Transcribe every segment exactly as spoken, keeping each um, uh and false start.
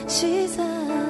Jesus.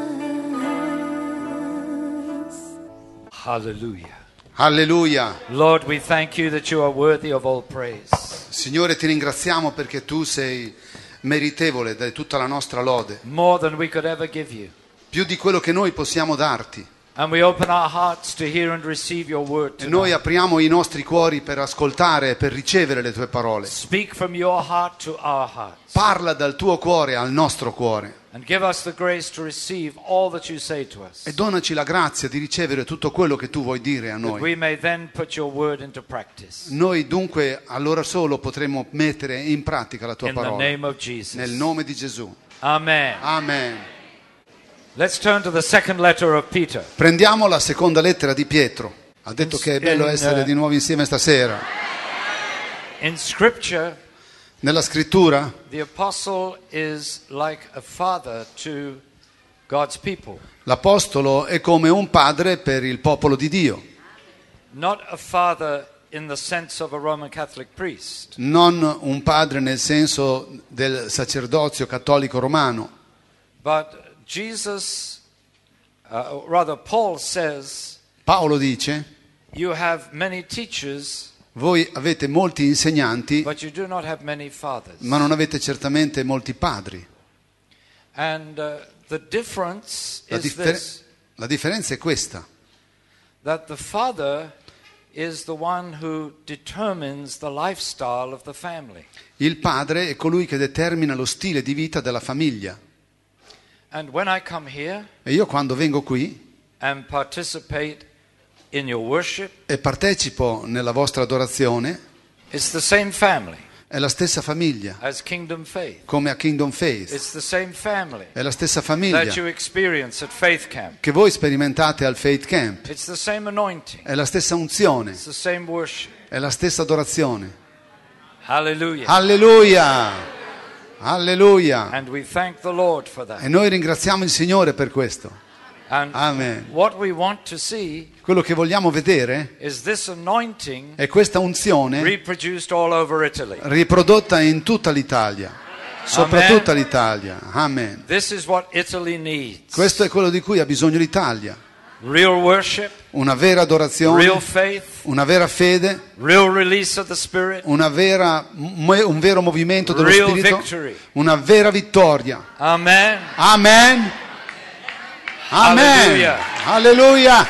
Hallelujah. Alleluia. Lord, we thank you that you are worthy of all praise. Signore, ti ringraziamo perché tu sei meritevole di tutta la nostra lode, More than we could ever give you. più di quello che noi possiamo darti. And we open our hearts to hear and receive your word E noi tonight. apriamo i nostri cuori per ascoltare e per ricevere le tue parole. Speak from your heart to our hearts. Parla dal tuo cuore al nostro cuore And give us the grace to receive all that you say to us. e donaci la grazia di ricevere tutto quello che tu vuoi dire a That noi. we may then put your word into practice. Noi dunque allora solo potremo mettere in pratica la tua In the parola. name of Jesus. Nel nome di Gesù. Amen. Amen. Let's turn to the second letter of Peter. Prendiamo la seconda lettera di Pietro. Ha detto che è bello In, essere uh, di nuovo insieme stasera. In Scripture, Nella scrittura the apostle is like a father to God's people. l'apostolo è come un padre per il popolo di Dio. Not a father in the sense of a Roman Catholic priest, Non un padre nel senso del sacerdozio cattolico romano, but Jesus, uh, rather Paul says, Paolo dice: you have many teachers, voi avete molti insegnanti, but you do not have many fathers. ma non avete certamente molti padri. And uh, the difference La, is differ- this, la differenza è questa, that the father is the one who determines the lifestyle of the family. il padre è colui che determina lo stile di vita della famiglia. And when I come here E io quando vengo qui and participate in your worship, e partecipo nella vostra adorazione, it's the same family è la stessa famiglia, as Kingdom Faith. come a Kingdom Faith, It's the same family è la stessa that famiglia you experience at Faith Camp. che voi sperimentate al Faith Camp, It's the same anointing. è la stessa unzione, It's the same worship. è la stessa adorazione. Hallelujah. Alleluia! Alleluia! And we thank the Lord for E that. noi ringraziamo il Signore per questo. And Amen. what we want to see Quello che vogliamo vedere is this anointing è questa unzione reproduced all over Italy. riprodotta in tutta l'Italia, soprattutto l'Italia. Amen. This is what Italy needs. Questo è quello di cui ha bisogno l'Italia. Real worship, Una vera adorazione, real faith, una vera fede, real release of the Spirit, una vera, un vero movimento dello real Spirito, victory. una vera vittoria. Amen. Amen. Amen. Alleluia. Alleluia.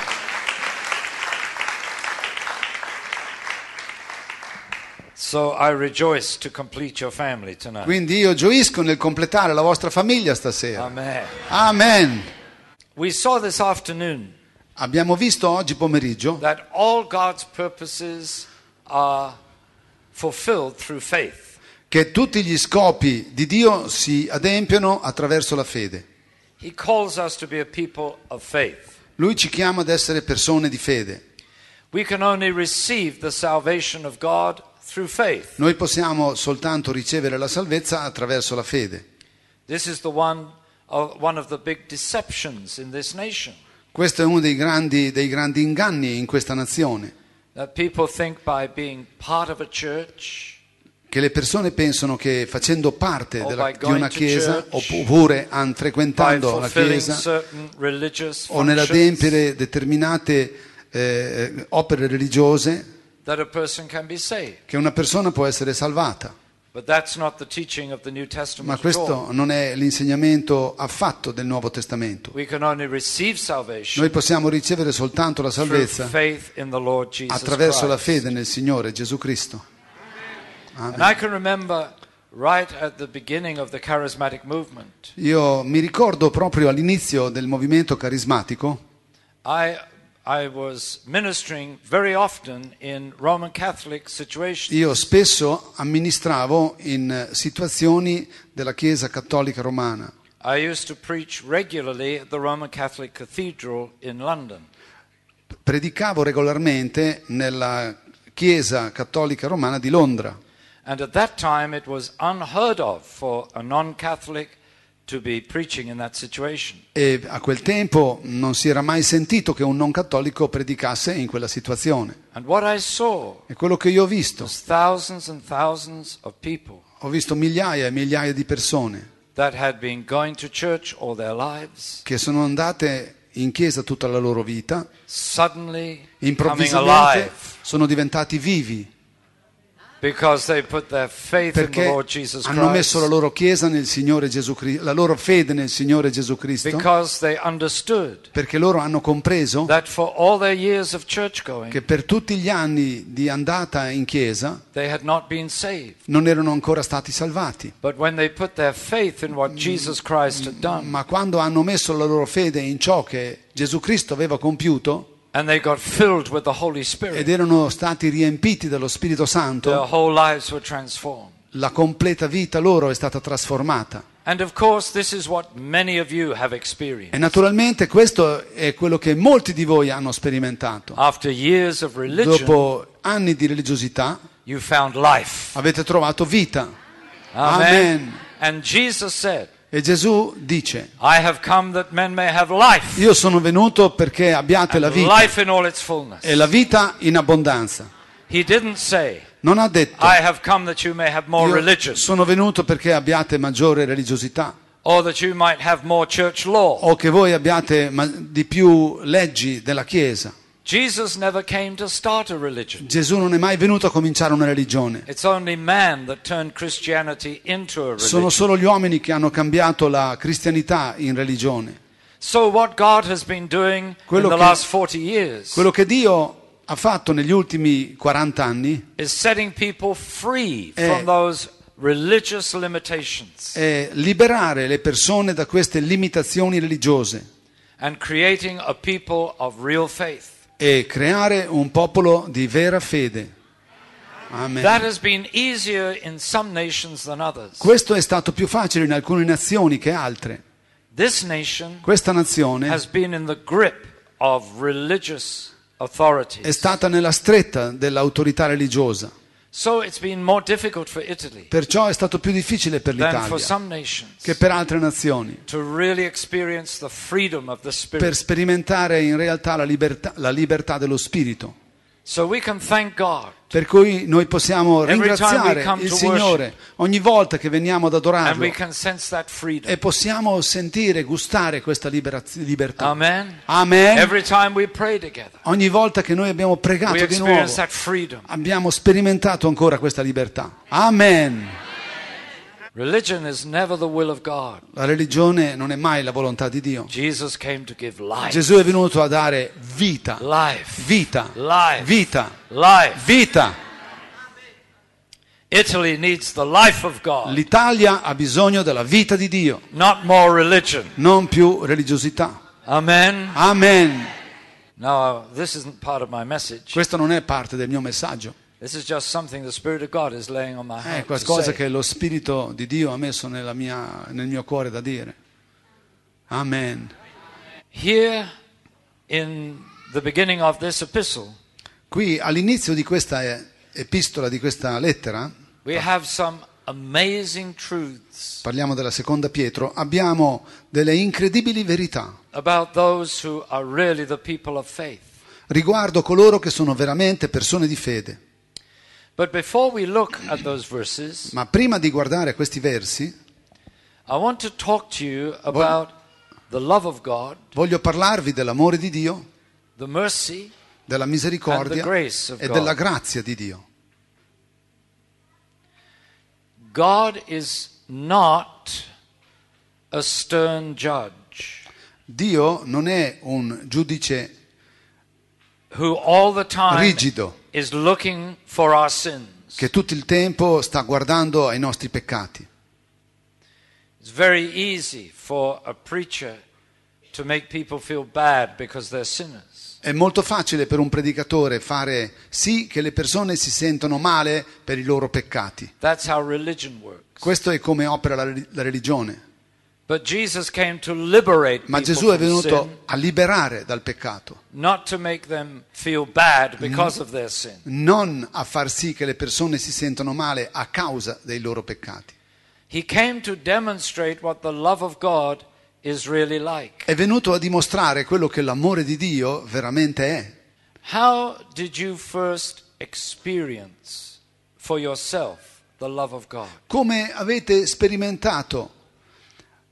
So I rejoice to complete your family tonight. Quindi io gioisco nel completare la vostra famiglia stasera. Amen. Amen. We saw this afternoon Abbiamo visto oggi pomeriggio that all God's purposes are fulfilled through faith. che tutti gli scopi di Dio si adempiono attraverso la fede. He calls us to be a people of faith. Lui ci chiama ad essere persone di fede. We can only receive the salvation of God through faith. Noi possiamo soltanto ricevere la salvezza attraverso la fede. This is the one of, one of the big deceptions in this nation. Questo è uno dei grandi, dei grandi inganni in questa nazione, That people think by being part of a church, che le persone pensano che facendo parte Or della, by di going una to chiesa, church, oppure an- by frequentando la fulfilling chiesa certain religious o functions, nell'adempiere determinate eh, opere religiose, that a person can be saved. che una persona può essere salvata. But that's not the teaching of the New Ma Testament at all. questo non è l'insegnamento affatto del Nuovo Testamento. We can only receive salvation Noi possiamo ricevere soltanto la through salvezza faith in the Lord Jesus attraverso la Christ. fede nel Signore Gesù Cristo. And I can remember right at the beginning of the charismatic movement, Io mi ricordo proprio all'inizio del movimento carismatico, I I was ministering very often in Roman Catholic situations. io spesso amministravo in situazioni della Chiesa Cattolica Romana. I used to preach regularly at the Roman Catholic Cathedral in London. Predicavo regolarmente nella Chiesa Cattolica Romana di Londra. And at that time it was unheard of for a non-Catholic to be preaching in that situation. E a quel tempo non si era mai sentito che un non cattolico predicasse in quella situazione. And what I saw E quello che io ho visto, was thousands and thousands of people ho visto migliaia e migliaia di persone that had been going to church all their lives, che sono andate in chiesa tutta la loro vita, suddenly coming improvvisamente alive sono diventati vivi because they put their faith in the perché Lord Jesus hanno messo la Christ, loro chiesa nel Signore Gesù Cristo, la loro fede nel Signore Gesù Cristo, because they understood perché loro hanno compreso that for all their years of church going, che per tutti gli anni di andata in chiesa they had not been saved. non erano ancora stati salvati. But when they put their faith in what Jesus Christ had done, Ma quando hanno messo la loro fede in ciò che Gesù Cristo aveva compiuto and they got filled with the Holy Spirit, ed erano stati riempiti dello Spirito their Santo, whole lives were transformed. la completa vita loro è stata trasformata. And of course, this is what many of you have E experienced. naturalmente questo è quello che molti di voi hanno sperimentato. After years of religion, Dopo anni di religiosità you found life. avete trovato vita. Amen. Amen. And Jesus said, E Gesù dice: I have come that men may have life, io sono venuto perché abbiate la and vita life in all its fullness. e la vita in abbondanza. He didn't say, Non ha detto: I have come that you may have more io religion, sono venuto perché abbiate maggiore religiosità or that you might have more church law. o che voi abbiate ma- di più leggi della Chiesa. Jesus never came to start a religion. Gesù non è mai venuto a cominciare una religione. It's only man that turned Christianity into a religion. Sono solo gli uomini che hanno cambiato la cristianità in religione. So what God has been doing in Quello the che- last forty years Quello che Dio ha fatto negli ultimi quaranta anni is setting people free Eh. from those religious limitations è liberare le persone da queste limitazioni religiose and creating a people of real faith. e creare un popolo di vera fede. Amen. That has been easier in some nations than others. Questo è stato più facile in alcune nazioni che altre. This nation Questa nazione has been in the grip of religious authorities. è stata nella stretta dell'autorità religiosa, So it's been more difficult for Italy perciò è stato più difficile per than for l'Italia some nations che per altre nazioni to really experience the freedom of the per Spirit. sperimentare in realtà la libertà, la libertà dello spirito. So we can thank God Per cui noi possiamo Every time we ringraziare come il to Signore ogni volta che veniamo ad and we adorarlo can sense that freedom. e possiamo sentire, gustare questa liberaz- libertà. Amen. Amen. Every time we pray together, Ogni volta che noi abbiamo we pregato di experience nuovo, that freedom. abbiamo sperimentato ancora questa libertà. Amen. Religion is never the will of God. La religione non è mai la volontà di Dio. Jesus came to give life. Gesù è venuto a dare vita, Life. vita, Life. vita, Life. vita. Italy needs the life of God, L'Italia ha bisogno della vita di Dio, not more religion. non più religiosità. Amen. Amen. Now, this isn't part of my message. Questo non è parte del mio messaggio, This is just something the Spirit of God is laying on my è heart to qualcosa say. che lo Spirito di Dio ha messo nella mia- nel mio cuore da dire. Amen. Here in the beginning of this epistle, Qui all'inizio di questa eh, epistola, di questa lettera, we have some amazing truths parliamo della seconda Pietro, abbiamo delle incredibili verità about those who are really the people of faith. riguardo coloro che sono veramente persone di fede. But before we look at those verses, Ma prima di guardare questi versi, I want to talk to you about the love of God, voglio parlarvi dell'amore di Dio, the mercy, della and misericordia the grace of e God. della grazia di Dio. God is not a stern judge Dio non è un giudice who all the time rigido is looking for our sins. che tutto il tempo sta guardando ai nostri peccati. It's very easy for a preacher to make people feel bad because they're sinners. È molto facile per un predicatore fare sì che le persone si sentono male per i loro peccati. That's how religion works. Questo è come opera la, la religione. But Jesus came to liberate Ma people Gesù è from sin, venuto a liberare dal peccato, not to make them feel bad because of their sin. non a far sì che le persone si sentano male a causa dei loro peccati. He came to demonstrate what the love of God is really like. È venuto a dimostrare quello che l'amore di Dio veramente è. How did you first experience for yourself the love of God? Come avete sperimentato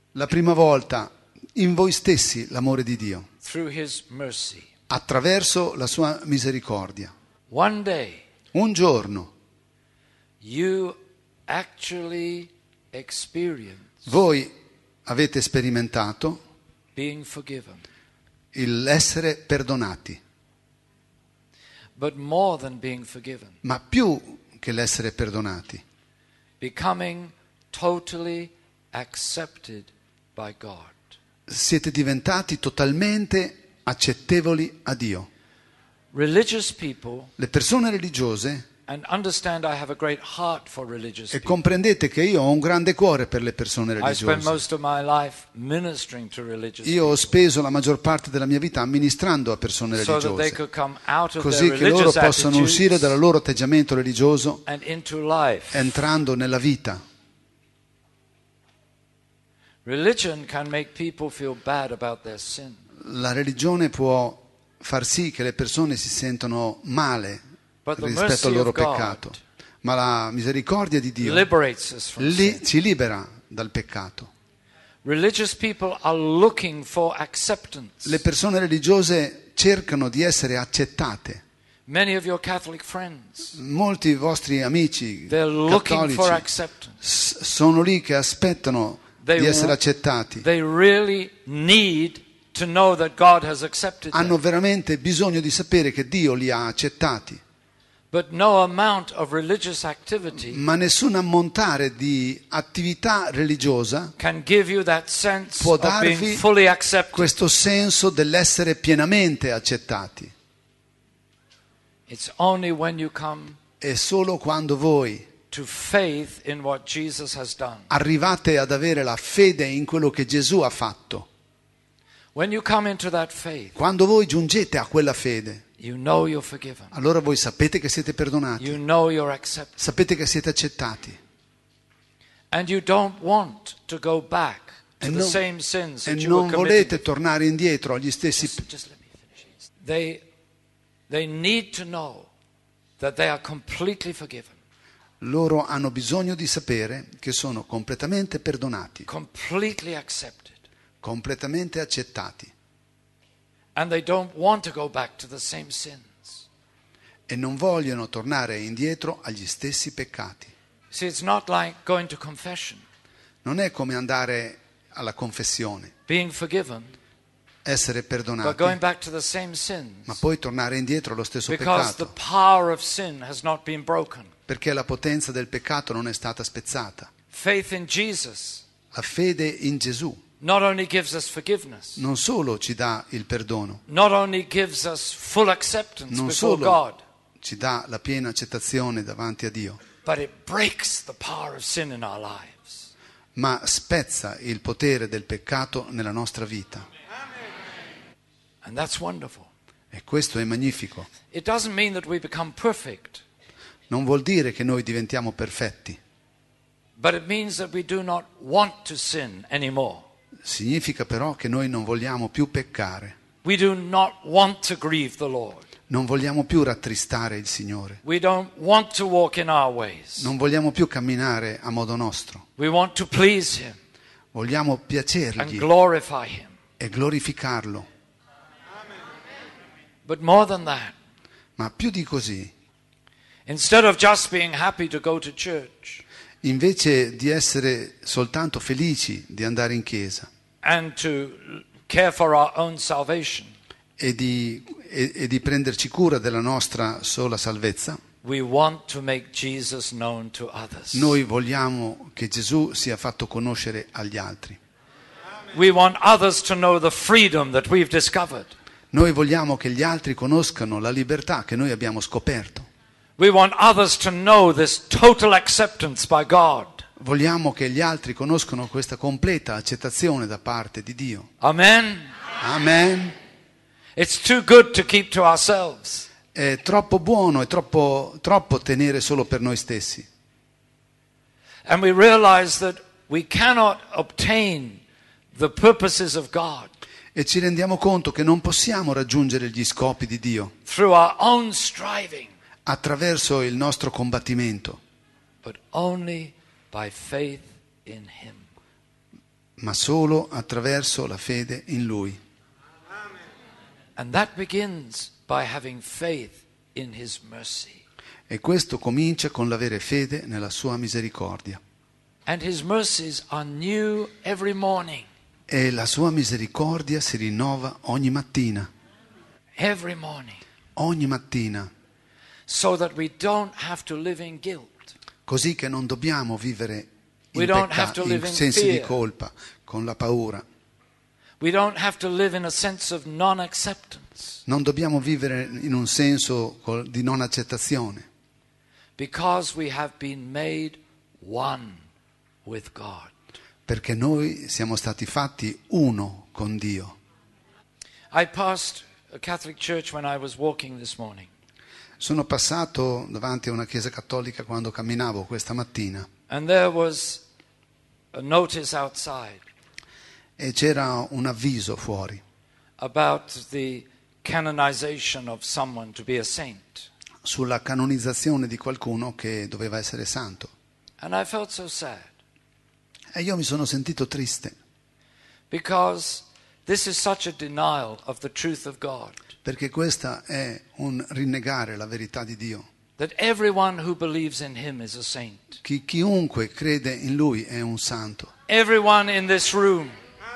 la prima volta in voi stessi l'amore di Dio, through His mercy. attraverso la sua misericordia. One day, Un giorno you actually experience voi avete sperimentato being forgiven. l'essere perdonati, But more than being forgiven, ma più che l'essere perdonati, becoming totally accepted by God. siete diventati totalmente accettevoli a Dio. Religious people, Le persone religiose, and understand I have a great heart for religious e people. comprendete che io ho un grande cuore per le persone I spend religiose. most of my life ministering to religious Io ho speso la maggior parte della mia vita amministrando a persone people so that they religiose, could come out of così their che loro religious possano uscire dal attitudes loro atteggiamento religioso and into life. entrando nella vita. Religion can make people feel bad about their sin. La religione può far sì che le persone si sentano male But the rispetto mercy al loro of God peccato, ma la misericordia di Dio liberates us from li, sin. ci libera dal peccato. Religious people are looking for acceptance. Le persone religiose cercano di essere accettate. Many of your Catholic friends, Molti vostri amici they're looking for cattolici acceptance. s- sono lì che aspettano They di essere wa- accettati. They really need to know that God has accepted Hanno them. veramente bisogno di sapere che Dio li ha accettati. But no amount of religious activity Ma nessun ammontare di attività religiosa can give you that sense può of being darvi fully accepted. questo senso dell'essere pienamente accettati. It's only when you come È solo quando voi to faith in what Jesus has done. arrivate ad avere la fede in quello che Gesù ha fatto, When you come into that faith, quando voi giungete a quella fede, you know you're forgiven. allora voi sapete che siete perdonati, You know you're accepted. sapete che siete accettati And you don't want to go back to e the non, same sins e that you were non committing. volete tornare indietro agli stessi. Just, just let me finish. They, they need to know that they are completely forgiven, Loro hanno bisogno di sapere che sono completamente perdonati, completely accepted. completamente accettati, And they don't want to go back to the same sins. e non vogliono tornare indietro agli stessi peccati. See, it's not like going to confession, Non è come andare alla confessione, being forgiven, essere but perdonati, going back to the same sins. ma poi tornare indietro allo stesso Because the peccato, power of sin has not been broken. perché la potenza del peccato non è stata spezzata. Faith in Jesus La fede in Gesù not only gives us forgiveness, non solo ci dà il perdono, not only gives us full acceptance non before solo God, ci dà la piena accettazione davanti a Dio, but it breaks the power of sin in our lives. ma spezza il potere del peccato nella nostra vita. And that's wonderful. E questo è magnifico. It doesn't mean that we become perfect, Non vuol dire che noi diventiamo perfetti, but it means that we do not want to sin anymore. significa però che noi non vogliamo più peccare, We do not want to grieve the Lord. non vogliamo più rattristare il Signore, We don't want to walk in our ways. non vogliamo più camminare a modo nostro, We want to please Him vogliamo and piacergli glorify Him. e glorificarlo. But more than that, Ma più di così, instead of just being happy to go to church invece di essere soltanto felici di andare in chiesa and to care for our own salvation, e di, e, e di prenderci cura della nostra sola salvezza, we want to make Jesus known to others. noi vogliamo che Gesù sia fatto conoscere agli altri. We want others to know the freedom that we've discovered. Noi vogliamo che gli altri conoscano la libertà che noi abbiamo scoperto. We want others to know this total acceptance by God. Vogliamo che gli altri conoscano questa completa accettazione da parte di Dio. Amen. Amen. It's too good to keep to ourselves. È troppo buono, è troppo, troppo tenere solo per noi stessi. And we realize that we cannot obtain the purposes of God E ci rendiamo conto che non possiamo raggiungere gli scopi di Dio through our own striving, attraverso il nostro combattimento, but only by faith in Him. ma solo attraverso la fede in Lui. And that begins by having faith in His mercy. E questo comincia con l'avere fede nella sua misericordia. And His mercies are new every morning. E la sua misericordia si rinnova ogni mattina. Every morning. Ogni mattina. So that we don't have to live in guilt. Così che non dobbiamo vivere We in, don't pecca- have to in live in sensi di fear. colpa, con la paura. We don't have to live in a sense of non-acceptance. Non dobbiamo vivere in un senso col- di non accettazione, Because we have been made one with God. perché noi siamo stati fatti uno con Dio. I passed a Catholic church when I was walking this morning. Sono passato davanti a una chiesa cattolica quando camminavo questa mattina And there was a notice outside e c'era un avviso fuori about the canonization of someone to be a saint. sulla canonizzazione di qualcuno che doveva essere santo. And I felt so sad E io mi sono sentito triste, because this is such a denial of the truth of God. perché questa è un rinnegare la verità di Dio. That everyone who believes in Him is a saint. Chi, chiunque crede in Lui è un santo. Everyone in this room.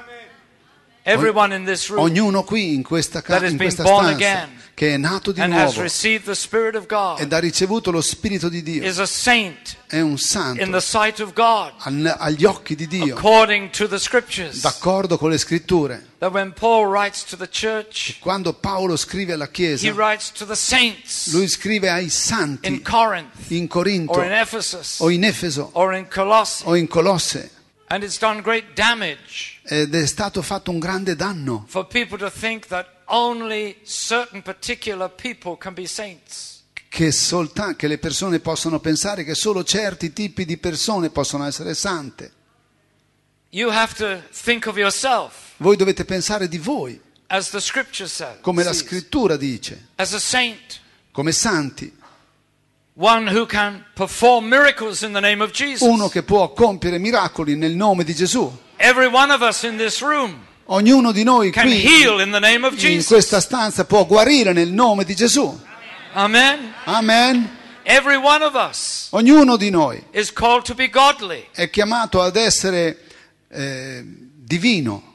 Everyone in this room Ognuno qui in questa, ca- that has in been questa born stanza again che è nato di and has nuovo received the Spirit of God ed ha ricevuto lo Spirito di Dio is a saint è un in santo the sight of God, al- agli occhi di Dio, according to the Scriptures. d'accordo con le scritture. That when Paul writes to the church, Quando Paolo scrive alla he Chiesa, writes to the saints lui scrive ai in santi Corinth in Corinto or in Ephesus o in Efeso or in Colossae. o in Colosse, And it's done great damage ed è stato fatto un grande danno for people to think that only certain particular people can be saints. che, solta- che le persone possono pensare che solo certi tipi di persone possono essere sante. You have to think of yourself Voi dovete pensare di voi, as the Scripture says, come la sees, scrittura dice, as a saint, come santi, one who can perform miracles in the name of Jesus. uno che può compiere miracoli nel nome di Gesù. Every one of us in this room Ognuno di noi can qui heal in the name of in Jesus. questa stanza può guarire nel nome di Gesù. Amen. Amen. Every one of us Ognuno di noi is called to be godly. è chiamato ad essere eh, divino.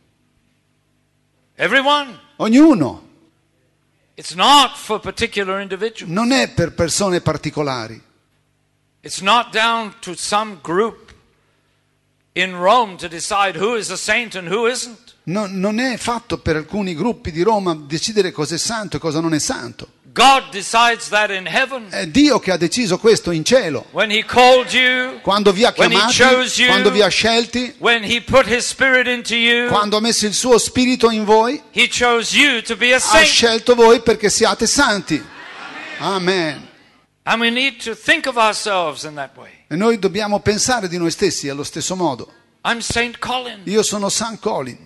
Everyone. Ognuno. It's not for particular individuals. Non è per persone particolari. It's not down to some group in Rome to decide who is a saint and who isn't. No, non è fatto per alcuni gruppi di Roma decidere cosa è santo e cosa non è santo. God decides that in heaven. È Dio che ha deciso questo in cielo. When He called you, Quando vi ha when He chiamati, chose you, quando vi ha scelti, when He put His Spirit into you, quando ha messo il suo spirito in voi, He chose you to be a ha saint. scelto voi perché siate santi. Amen. And we need to think of ourselves in that way. E noi dobbiamo pensare di noi stessi allo stesso modo. I'm Saint Colin. Io sono San Colin,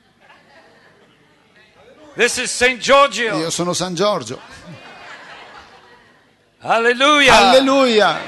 This is Saint Giorgio. io sono San Giorgio. Hallelujah. Alleluia.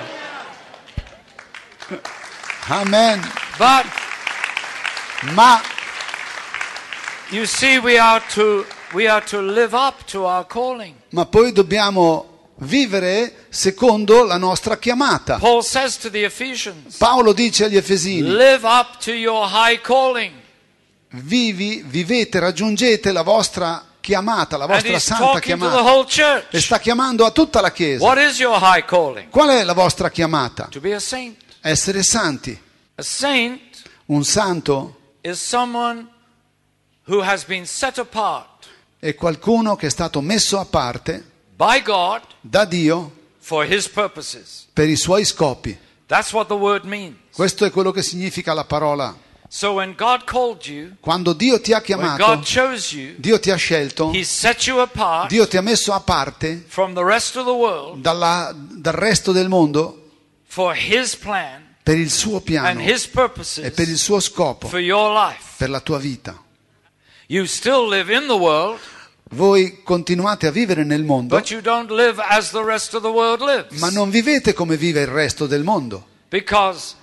Amen. But Ma you see, we are to we are to live up to our calling. ma poi dobbiamo vivere secondo la nostra chiamata. Paul says to the Ephesians, Paolo dice agli Efesini: live up to your high calling. Vivi, vivete, raggiungete la vostra chiamata, la And vostra he's santa talking to the chiamata. whole E church. sta chiamando a tutta la Chiesa. What is your high calling? Qual è la vostra chiamata? To be a saint. Essere santi. A saint Un santo is someone who has been set apart è qualcuno che è stato messo a parte by God da Dio for His purposes. per i suoi scopi. That's what the word means. Questo è quello che significa la parola. So when God called you, Quando Dio ti ha when chiamato, God chose you, Dio ti ha scelto, He set you apart Dio ti ha messo a parte from the rest of the world dalla- dal resto del mondo for His plan per il suo and piano His e per il purposes suo scopo, for your life. per la tua vita. You still live in the world, Voi continuate a vivere nel mondo, but you don't live as the rest of the world lives. ma non vivete come vive il resto del mondo, Because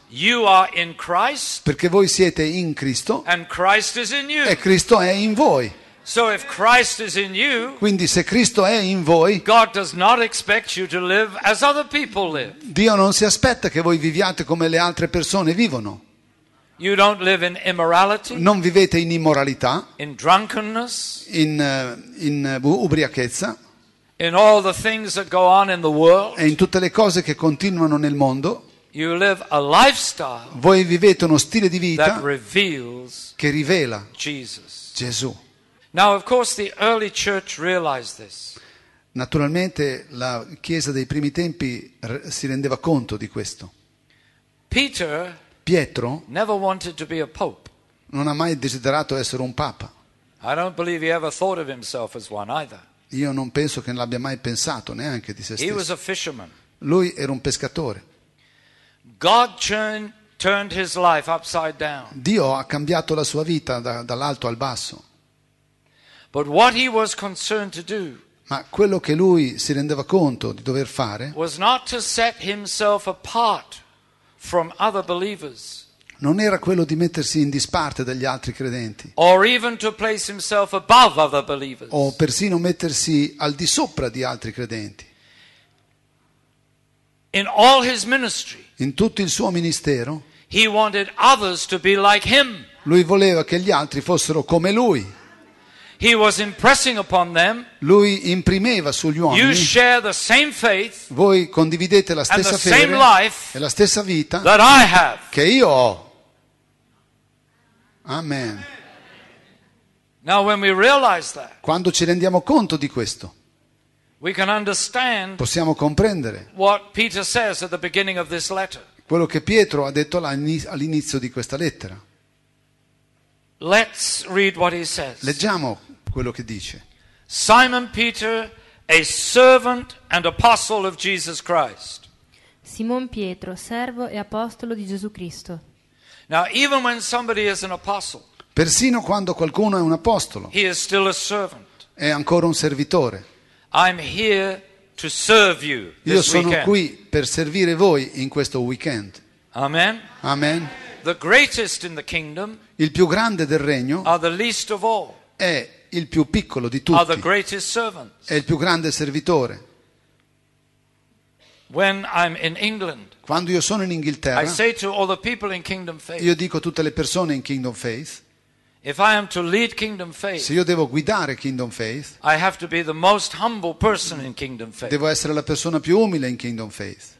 You are in Christ, perché voi siete in Cristo and Christ is in you. e Cristo è in voi. So if Christ is in you, Quindi se Cristo è in voi, God does not expect you to live as other people live. Dio non si aspetta che voi viviate come le altre persone vivono. You don't live in immorality, Non vivete in immoralità, in drunkenness, in, eh, in eh, ubriachezza in all the things that go on in the world. e in tutte le cose che continuano nel mondo. You live a lifestyle Voi vivete uno stile di that vita reveals che rivela Jesus. Gesù. Now, of course, the early church realized this. Naturalmente la Chiesa dei primi tempi r- si rendeva conto di questo. Peter Pietro never wanted to be a pope. non ha mai desiderato essere un papa. I don't believe he ever thought of himself as one either. Io non penso che l'abbia mai pensato neanche di se He was stesso. a fisherman. Lui era un pescatore. God turn, turned his life upside down. Dio ha cambiato la sua vita da- dall'alto al basso, But what he was concerned to do ma quello che lui si rendeva conto di dover fare was not to set himself apart from other believers, non era quello di mettersi in disparte dagli altri credenti or even to place himself above other believers. o persino mettersi al di sopra di altri credenti. In all his ministry, In tutto il suo ministero, he wanted others to be like him. lui voleva che gli altri fossero come lui. He was impressing upon them, Lui imprimeva sugli you uomini: share the same faith voi condividete la and stessa the same fede life e la stessa vita that I have. che io ho. Amen. Now, when we realize that, Quando ci rendiamo conto di questo, we can understand possiamo comprendere what Peter says at the beginning of this letter. quello che Pietro ha detto all'inizio di questa lettera. Let's read what he says. Leggiamo quello che dice. Simon Peter, a servant and apostle of Jesus Christ. Simon Pietro, servo e apostolo di Gesù Cristo. Now, even when somebody is an apostle, Persino quando qualcuno è un apostolo, he is still a servant. è ancora un servitore. I'm here to serve you Io this sono weekend. qui per servire voi in questo weekend. Amen. Amen. The greatest in the kingdom Il più grande del regno are the least of all, è il più piccolo di are the tutti, greatest servants. è il più grande servitore. When I'm in England, Quando io sono in I Inghilterra, say to all the people in Kingdom Faith, io dico a tutte le persone in Kingdom Faith, if I am to lead Kingdom se Faith, io devo guidare Kingdom Faith, I have to be the most humble person in Kingdom Faith. devo essere la persona più umile in Kingdom Faith.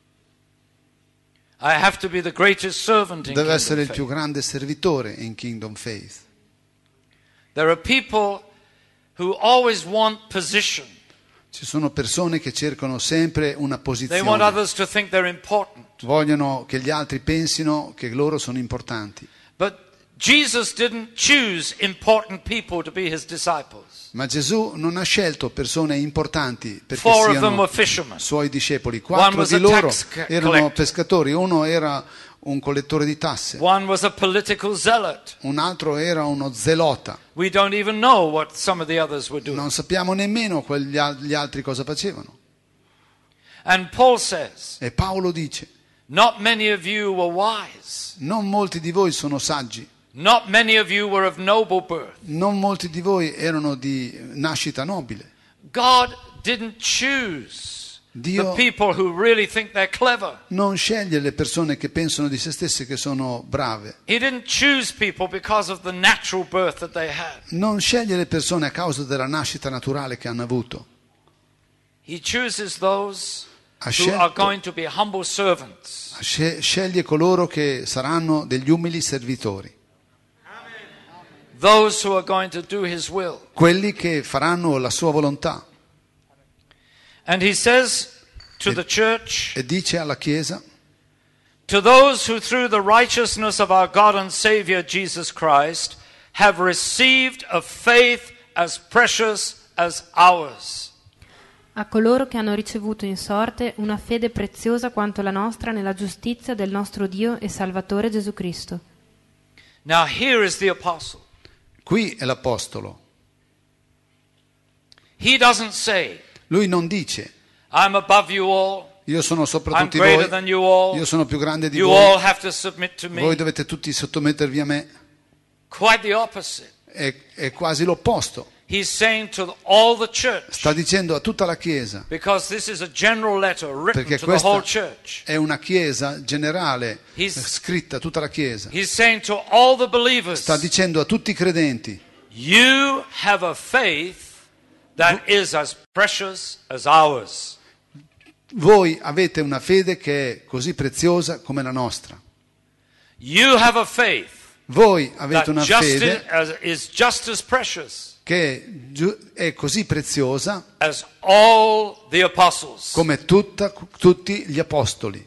I have to be the greatest servant in Devo Kingdom essere il Faith. più grande servitore in Kingdom Faith. There are people who always want position. Ci sono persone che cercano sempre una They want posizione, others to think they're important. vogliono che gli altri pensino che loro sono importanti. But Jesus didn't choose important people to be his disciples. Ma Gesù non ha scelto persone importanti perché Four of them siano were fishermen. suoi discepoli. One Quattro was di a loro tax co- erano collector. pescatori, uno era un collettore di tasse, One was a political zealot. un altro era uno zelota. We don't even know what some of the others were doing. Non sappiamo nemmeno quegli al- gli altri cosa facevano. And Paul says, E Paolo dice: not many of you were wise. non molti di voi sono saggi, Not many of you were of noble birth. non molti di voi erano di nascita nobile. God didn't choose Dio the people who really think they're clever. non sceglie le persone che pensano di se stesse che sono brave. He didn't choose people because of the natural birth that they had. Non sceglie le persone a causa della nascita naturale che hanno avuto. He chooses those Ha who are scelto, going to be humble servants. sce- sceglie coloro che saranno degli umili servitori, Those who are going to do his will. quelli che faranno la sua volontà. And he says to the church, E dice alla Chiesa: to those who through the righteousness of our God and Savior Jesus Christ have received a faith as precious as ours. A coloro che hanno ricevuto in sorte una fede preziosa quanto la nostra nella giustizia del nostro Dio e Salvatore Gesù Cristo. Now here is the apostle. qui è l'apostolo. He doesn't say, Lui non dice: I'm above you all. Io sono sopra I'm tutti greater voi, than you all. io sono più grande di You voi, all have to submit to voi me. dovete tutti sottomettervi a me. Quite the opposite. È, è quasi l'opposto. He's saying to all the church, Sta dicendo a tutta la Chiesa, because this is a general letter written perché to the whole questa church. è una Chiesa generale, He's- scritta a tutta la Chiesa. He's saying to all the believers, Sta dicendo a tutti i credenti, you have a faith that is as precious as ours. voi avete una fede che è così preziosa come la nostra. You have a faith Voi that avete una just fede as, is just as precious che giu- è così preziosa as all the apostles. come tutta- tutti gli apostoli.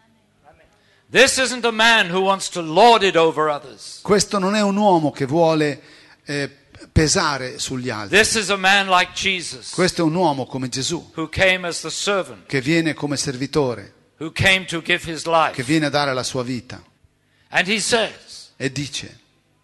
This isn't a man who wants to lord it over others. Questo non è un uomo che vuole eh, pesare sugli altri. This is a man like Jesus, Questo è un uomo come Gesù, who came as the servant, che viene come servitore, who came to give his che life. viene a dare la sua vita And he says, e dice: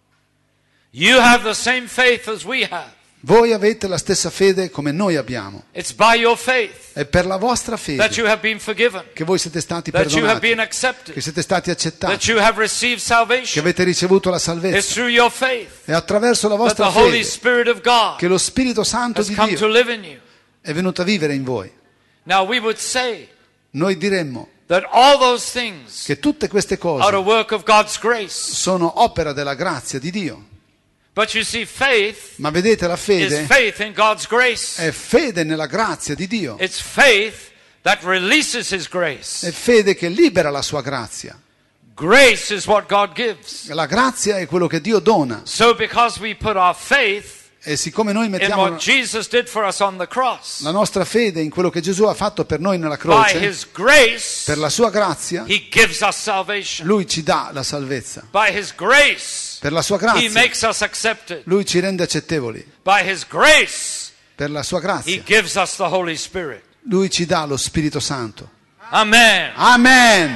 you have the same faith as we have. voi avete la stessa fede come noi abbiamo. It's by your faith È per la vostra that fede you have been forgiven, che voi siete stati that you have perdonati, been che accepted, siete stati that accettati, you have received che salvation. avete ricevuto la It's salvezza. through your faith È attraverso la that the vostra Holy fede Spirit of God che lo Spirito Santo has di come to Dio live in you. è venuto a vivere in voi. Now we would say Noi diremmo that all those things che tutte queste are a cose work of God's grace. sono opera della grazia di Dio. But you see, faith Ma vedete, la is fede faith in God's grace. è fede nella grazia di Dio. It's faith that releases His grace. È fede che libera la sua grazia. Grace is what God gives. La grazia è quello che Dio dona. So because we put our faith E siccome noi in mettiamo what Jesus did for us on the cross, la nostra fede in quello che Gesù ha fatto per noi nella by croce, His grace, per la sua grazia, He gives us salvation. Lui ci dà la salvezza. By His grace, Per la sua He grazia, makes us accepted. Lui ci rende accettevoli. By His grace, Per la sua He grazia, gives us the Holy Spirit. Lui ci dà lo Spirito Santo. Amen. Amen!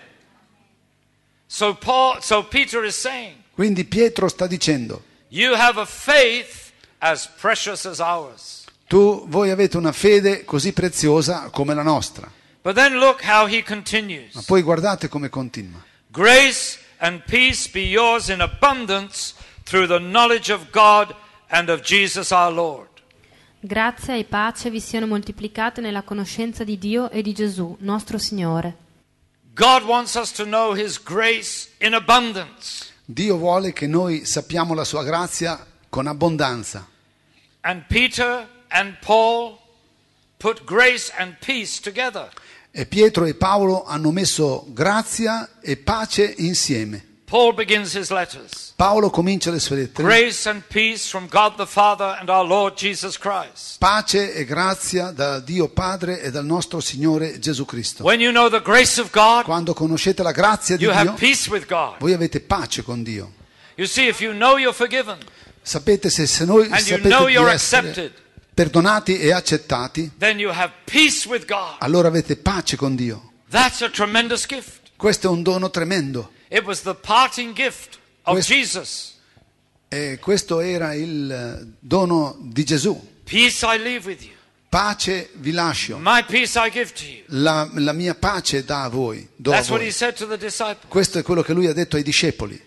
So Paul, so Peter is saying, Quindi Pietro sta dicendo, you have a faith as precious as ours. tu, voi avete una fede così preziosa come la nostra. But then look how he Ma continues. poi guardate come continua. Grace and peace be yours in abundance through the knowledge of God and of Jesus our Lord. Grazia e pace vi siano moltiplicate nella conoscenza di Dio e di Gesù, nostro Signore. God wants us to know His grace in abundance. Dio vuole che noi sappiamo la sua grazia con abbondanza. And Peter and Paul put grace and peace together. E Pietro e Paolo hanno messo grazia e pace insieme. Paul begins his letters. Paolo comincia le sue lettere. Grace and peace from God the Father and our Lord Jesus Christ. Pace e grazia da Dio Padre e dal nostro Signore Gesù Cristo. When you know the grace of God, Quando conoscete la grazia di you have Dio, peace with God. voi avete pace con Dio. You see, if you know you're forgiven, Sapete, se, se noi and you sapete know di you're essere accepted, perdonati e accettati, then you have peace with God. allora avete pace con Dio. That's a tremendous gift. Questo è un dono tremendo. It was the parting gift of Questo- Jesus. E questo era il eh, dono di Gesù. Peace I leave with you. Pace vi lascio. My peace I give to you. La, la mia pace da a voi, do a That's what he voi. said to the disciples. Questo è quello che lui ha detto ai discepoli.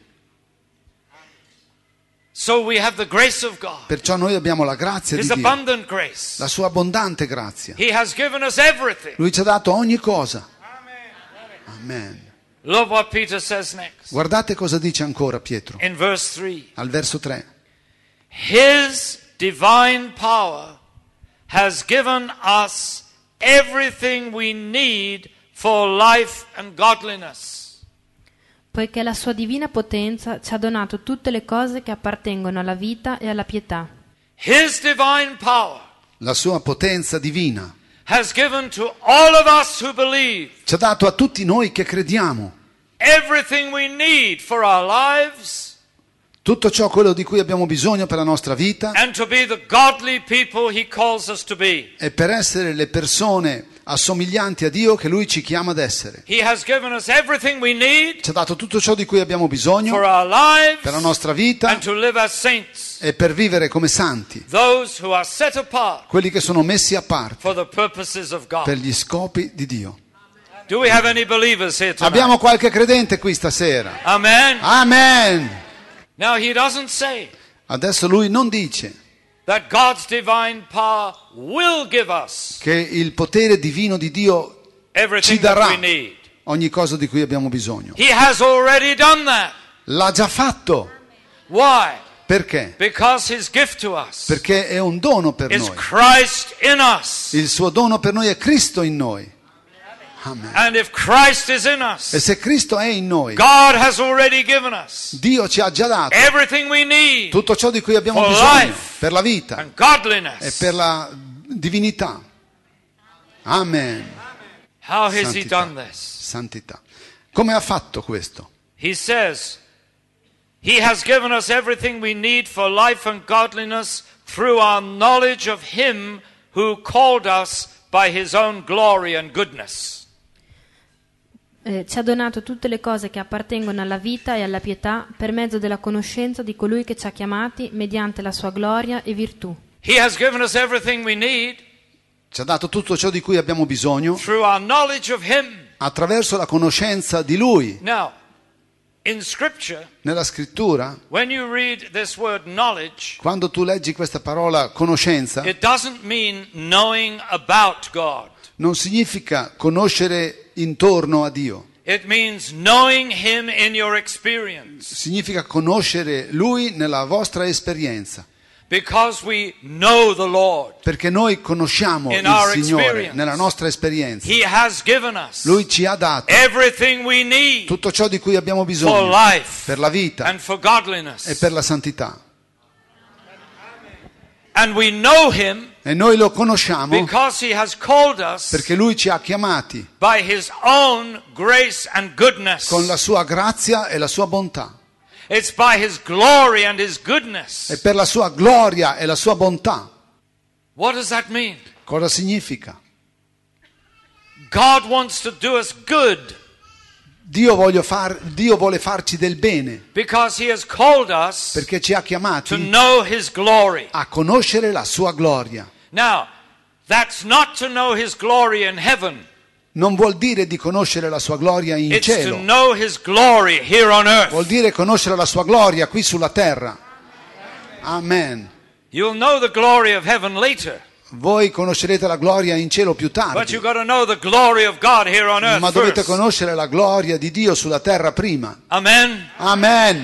So we have the grace of God, Perciò noi abbiamo la grazia di His Dio, abundant grace. la sua abbondante grazia. He has given us everything. Lui ci ha dato ogni cosa. Amen. Look what Peter says next. Guardate cosa dice ancora Pietro, In verse three. al verso tre. His divine power has given us everything we need for life and godliness. Poiché la sua divina potenza ci ha donato tutte le cose che appartengono alla vita e alla pietà. His divine power La sua potenza divina has given to all of us who believe ci ha dato a tutti noi che crediamo everything we need for our lives tutto ciò quello di cui abbiamo bisogno per la nostra vita and to be the godly people He calls us to be. e per essere le persone assomiglianti a Dio che Lui ci chiama ad essere. He has given us everything we need Ci ha dato tutto ciò di cui abbiamo bisogno for our lives per la nostra vita and to live as saints, e per vivere come santi, those who are set apart quelli che sono messi a parte for the purposes of per God. gli scopi di Dio. Do we have any believers here tonight? Abbiamo qualche credente qui stasera? Amen. Amen. Now he doesn't say Adesso lui non dice that God's divine power will give us che il potere divino di Dio ci everything that darà we need. ogni cosa di cui abbiamo bisogno. He has already done that. L'ha già fatto. Why? Perché? Because his gift to us Perché è un dono per is noi. Christ in us. Il suo dono per noi è Cristo in noi. Amen. And if Christ is in us, E se Cristo è in noi, God has already given us Dio ci ha già dato everything we need tutto ciò di cui abbiamo for bisogno life per la vita and e godliness. per la divinità. Amen. How has he Santità. done this? Santità. Come ha fatto questo? He says, He has given us everything we need for life and godliness through our knowledge of Him who called us by His own glory and goodness. Eh, ci ha donato tutte le cose che appartengono alla vita e alla pietà per mezzo della conoscenza di colui che ci ha chiamati mediante la sua gloria e virtù. He has given us everything we need Ci ha dato tutto ciò di cui abbiamo bisogno through our knowledge of Him. attraverso la conoscenza di Lui. Now, in Scripture, Nella scrittura, when you read this word knowledge, quando tu leggi questa parola conoscenza, it doesn't mean knowing about God. non significa conoscere intorno a Dio, It means knowing Him in your experience. significa conoscere Lui nella vostra esperienza, Because we know the Lord. perché noi conosciamo In il our Signore experience. nella nostra esperienza. He has given us Lui ci ha dato everything we need tutto ciò di cui abbiamo for bisogno life per la vita and for e godliness. per la santità. And we know Him E noi lo conosciamo because He has called us perché Lui ci ha chiamati by His own grace and goodness. con la sua grazia e la sua bontà. It's by His glory and His goodness. E per la sua gloria e la sua bontà. What does that mean? Cosa significa? God wants to do us good Dio, voglio far, Dio vuole farci del bene because He has called us perché ci ha to chiamati know His glory. a conoscere la sua gloria. Now, that's not to know His glory in heaven. Non vuol dire di conoscere la sua gloria in It's to cielo, know His glory here on earth. vuol dire conoscere la sua gloria qui sulla terra. Amen. You'll know the glory of heaven later, Voi conoscerete la gloria in cielo più but tardi, you've got to know the glory of God here on earth ma dovete first. conoscere la gloria di Dio sulla terra prima. Amen. Amen.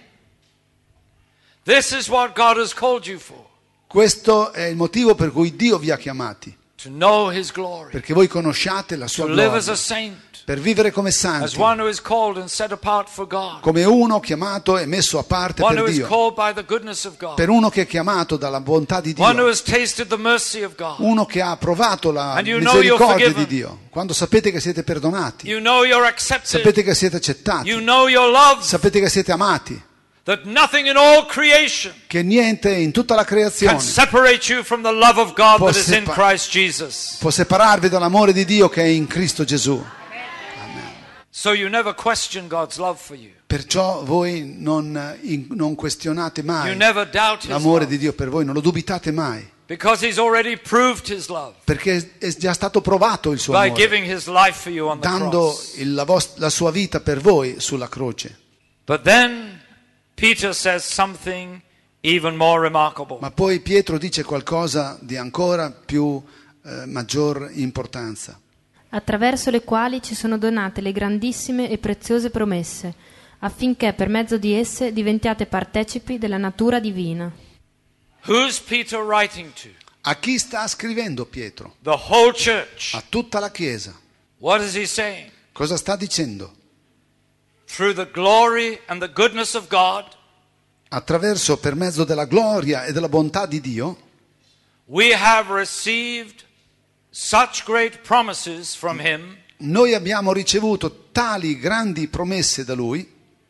This is what God has called you for, Questo è il motivo per cui Dio vi ha chiamati, to know His glory, perché voi conosciate la to sua live as a gloria, saint, per vivere come as santi, one who is called and set apart for God, come uno chiamato e messo a parte one per who is Dio, called by the goodness of God, per uno che è chiamato dalla bontà di one who Dio, has tasted the mercy of God. uno che ha provato la And you know you're misericordia forgiven. di Dio. Quando sapete che siete perdonati, You know you're accepted. sapete che siete accettati, You know you're loved. sapete che siete amati, That nothing in all creation che niente in tutta la can creazione separate you from the love of God Può that is in sepa- Christ Jesus. può separarvi dall'amore di Dio che è in Cristo Gesù. So you never question God's love for you. Perciò voi non, in- non questionate You mai never doubt His l'amore love. di Dio per voi, non lo dubitate mai, Because He's already proved His love perché è già stato provato il suo by amore, giving His life for you on the dando cross. il- la, vos- la sua vita per voi sulla croce. But then Peter says something even more remarkable. Ma poi Pietro dice qualcosa di ancora più eh, maggior importanza, attraverso le quali ci sono donate le grandissime e preziose promesse, affinché per mezzo di esse diventiate partecipi della natura divina. Who's Peter writing to? a chi sta scrivendo Pietro? The whole church. A tutta la Chiesa. What is he saying? Cosa sta dicendo? Through the glory and the goodness of God, Attraverso, per mezzo della gloria e della bontà di Dio, we have received such great promises from Him noi abbiamo ricevuto tali grandi promesse da Lui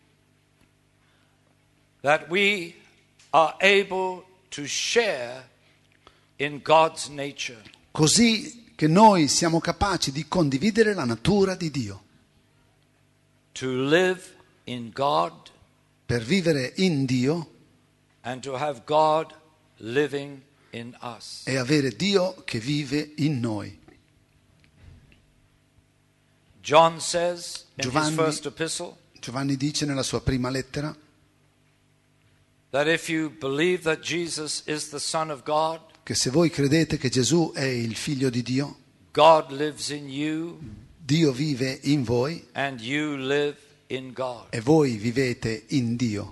that we are able to share in God's nature. così che noi siamo capaci di condividere la natura di Dio, To live in God per vivere in Dio and to have God living in us. e avere Dio che vive in noi. John says in his Giovanni, first epistle Giovanni dice nella sua prima lettera that if you believe that Jesus is the Son of God, che se voi credete che Gesù è il figlio di Dio, God lives in you Dio vive in voi and you live in God. e voi vivete in Dio.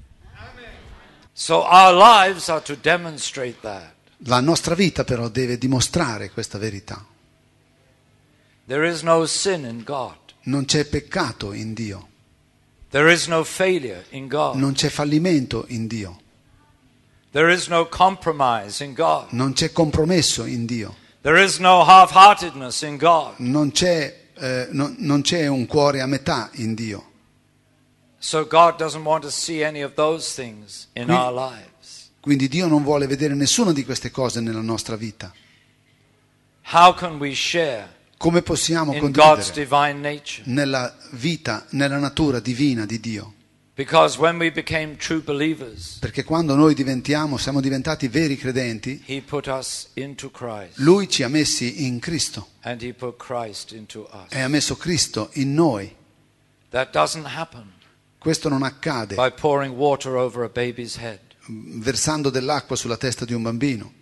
So our lives are to demonstrate that. La nostra vita però deve dimostrare questa verità. There is no sin in God. Non c'è peccato in Dio, There is no failure in God. non c'è fallimento in Dio, There is no compromise in God. non c'è compromesso in Dio, There is no half-heartedness in God. non c'è, eh, non, non c'è un cuore a metà in Dio. So God doesn't want to see any of those things in Qui- our lives. Quindi Dio non vuole vedere nessuna di queste cose nella nostra vita. How can we share Come possiamo in God's condividere divine nature? nella vita, nella natura divina di Dio? Because when we became true believers, Perché quando noi diventiamo, siamo diventati veri credenti, He put us into Christ Lui ci ha messi in Cristo and He put Christ into us. e ha messo Cristo in noi. That doesn't happen Questo non accade by pouring water over a baby's head. versando dell'acqua sulla testa di un bambino.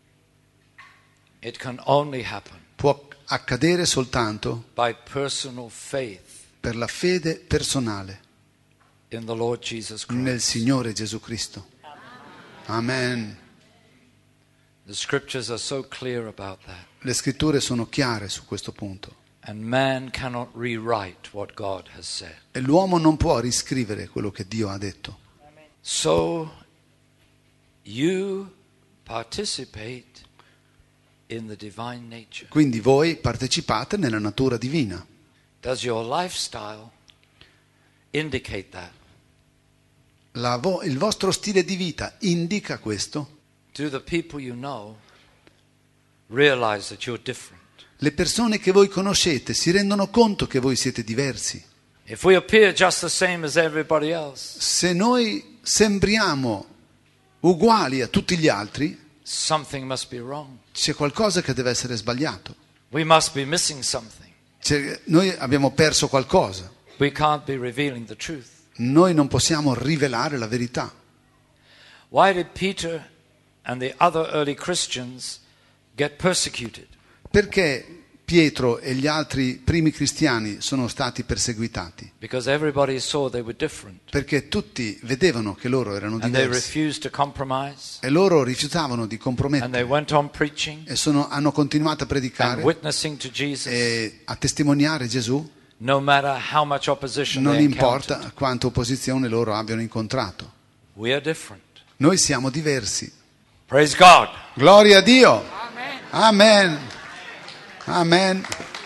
It can only happen Può accadere soltanto by personal faith per la fede personale in the Lord Jesus Christ. nel Signore Gesù Cristo. Amen. The scriptures are so clear about that. Le scritture sono chiare su questo punto. And man cannot rewrite what God has said. E l'uomo non può riscrivere quello che Dio ha detto. So you participate in the divine nature. Quindi voi partecipate nella natura divina. Does your lifestyle indicate that? La vo- il vostro stile di vita indica questo? Do the people you know realize that you're different? Le persone che voi conoscete si rendono conto che voi siete diversi. If we appear just the same as everybody else, Se noi sembriamo uguali a tutti gli altri, something must be wrong. c'è qualcosa che deve essere sbagliato. We must be missing something. C'è- noi abbiamo perso qualcosa. We can't be revealing the truth. Noi non possiamo rivelare la verità. Why did Peter and the other early Christians get persecuted? Perché Pietro e gli altri primi cristiani sono stati perseguitati? Because everybody saw they were different. Perché tutti vedevano che loro erano And they diversi refused to compromise. e loro rifiutavano di And they compromettere went on preaching e sono- hanno continuato a and predicare witnessing to Jesus, e a testimoniare Gesù, no matter how much opposition non they encountered. importa quanta opposizione loro abbiano incontrato. We are different. Noi siamo diversi. Praise God. Gloria a Dio. Amen. Amen.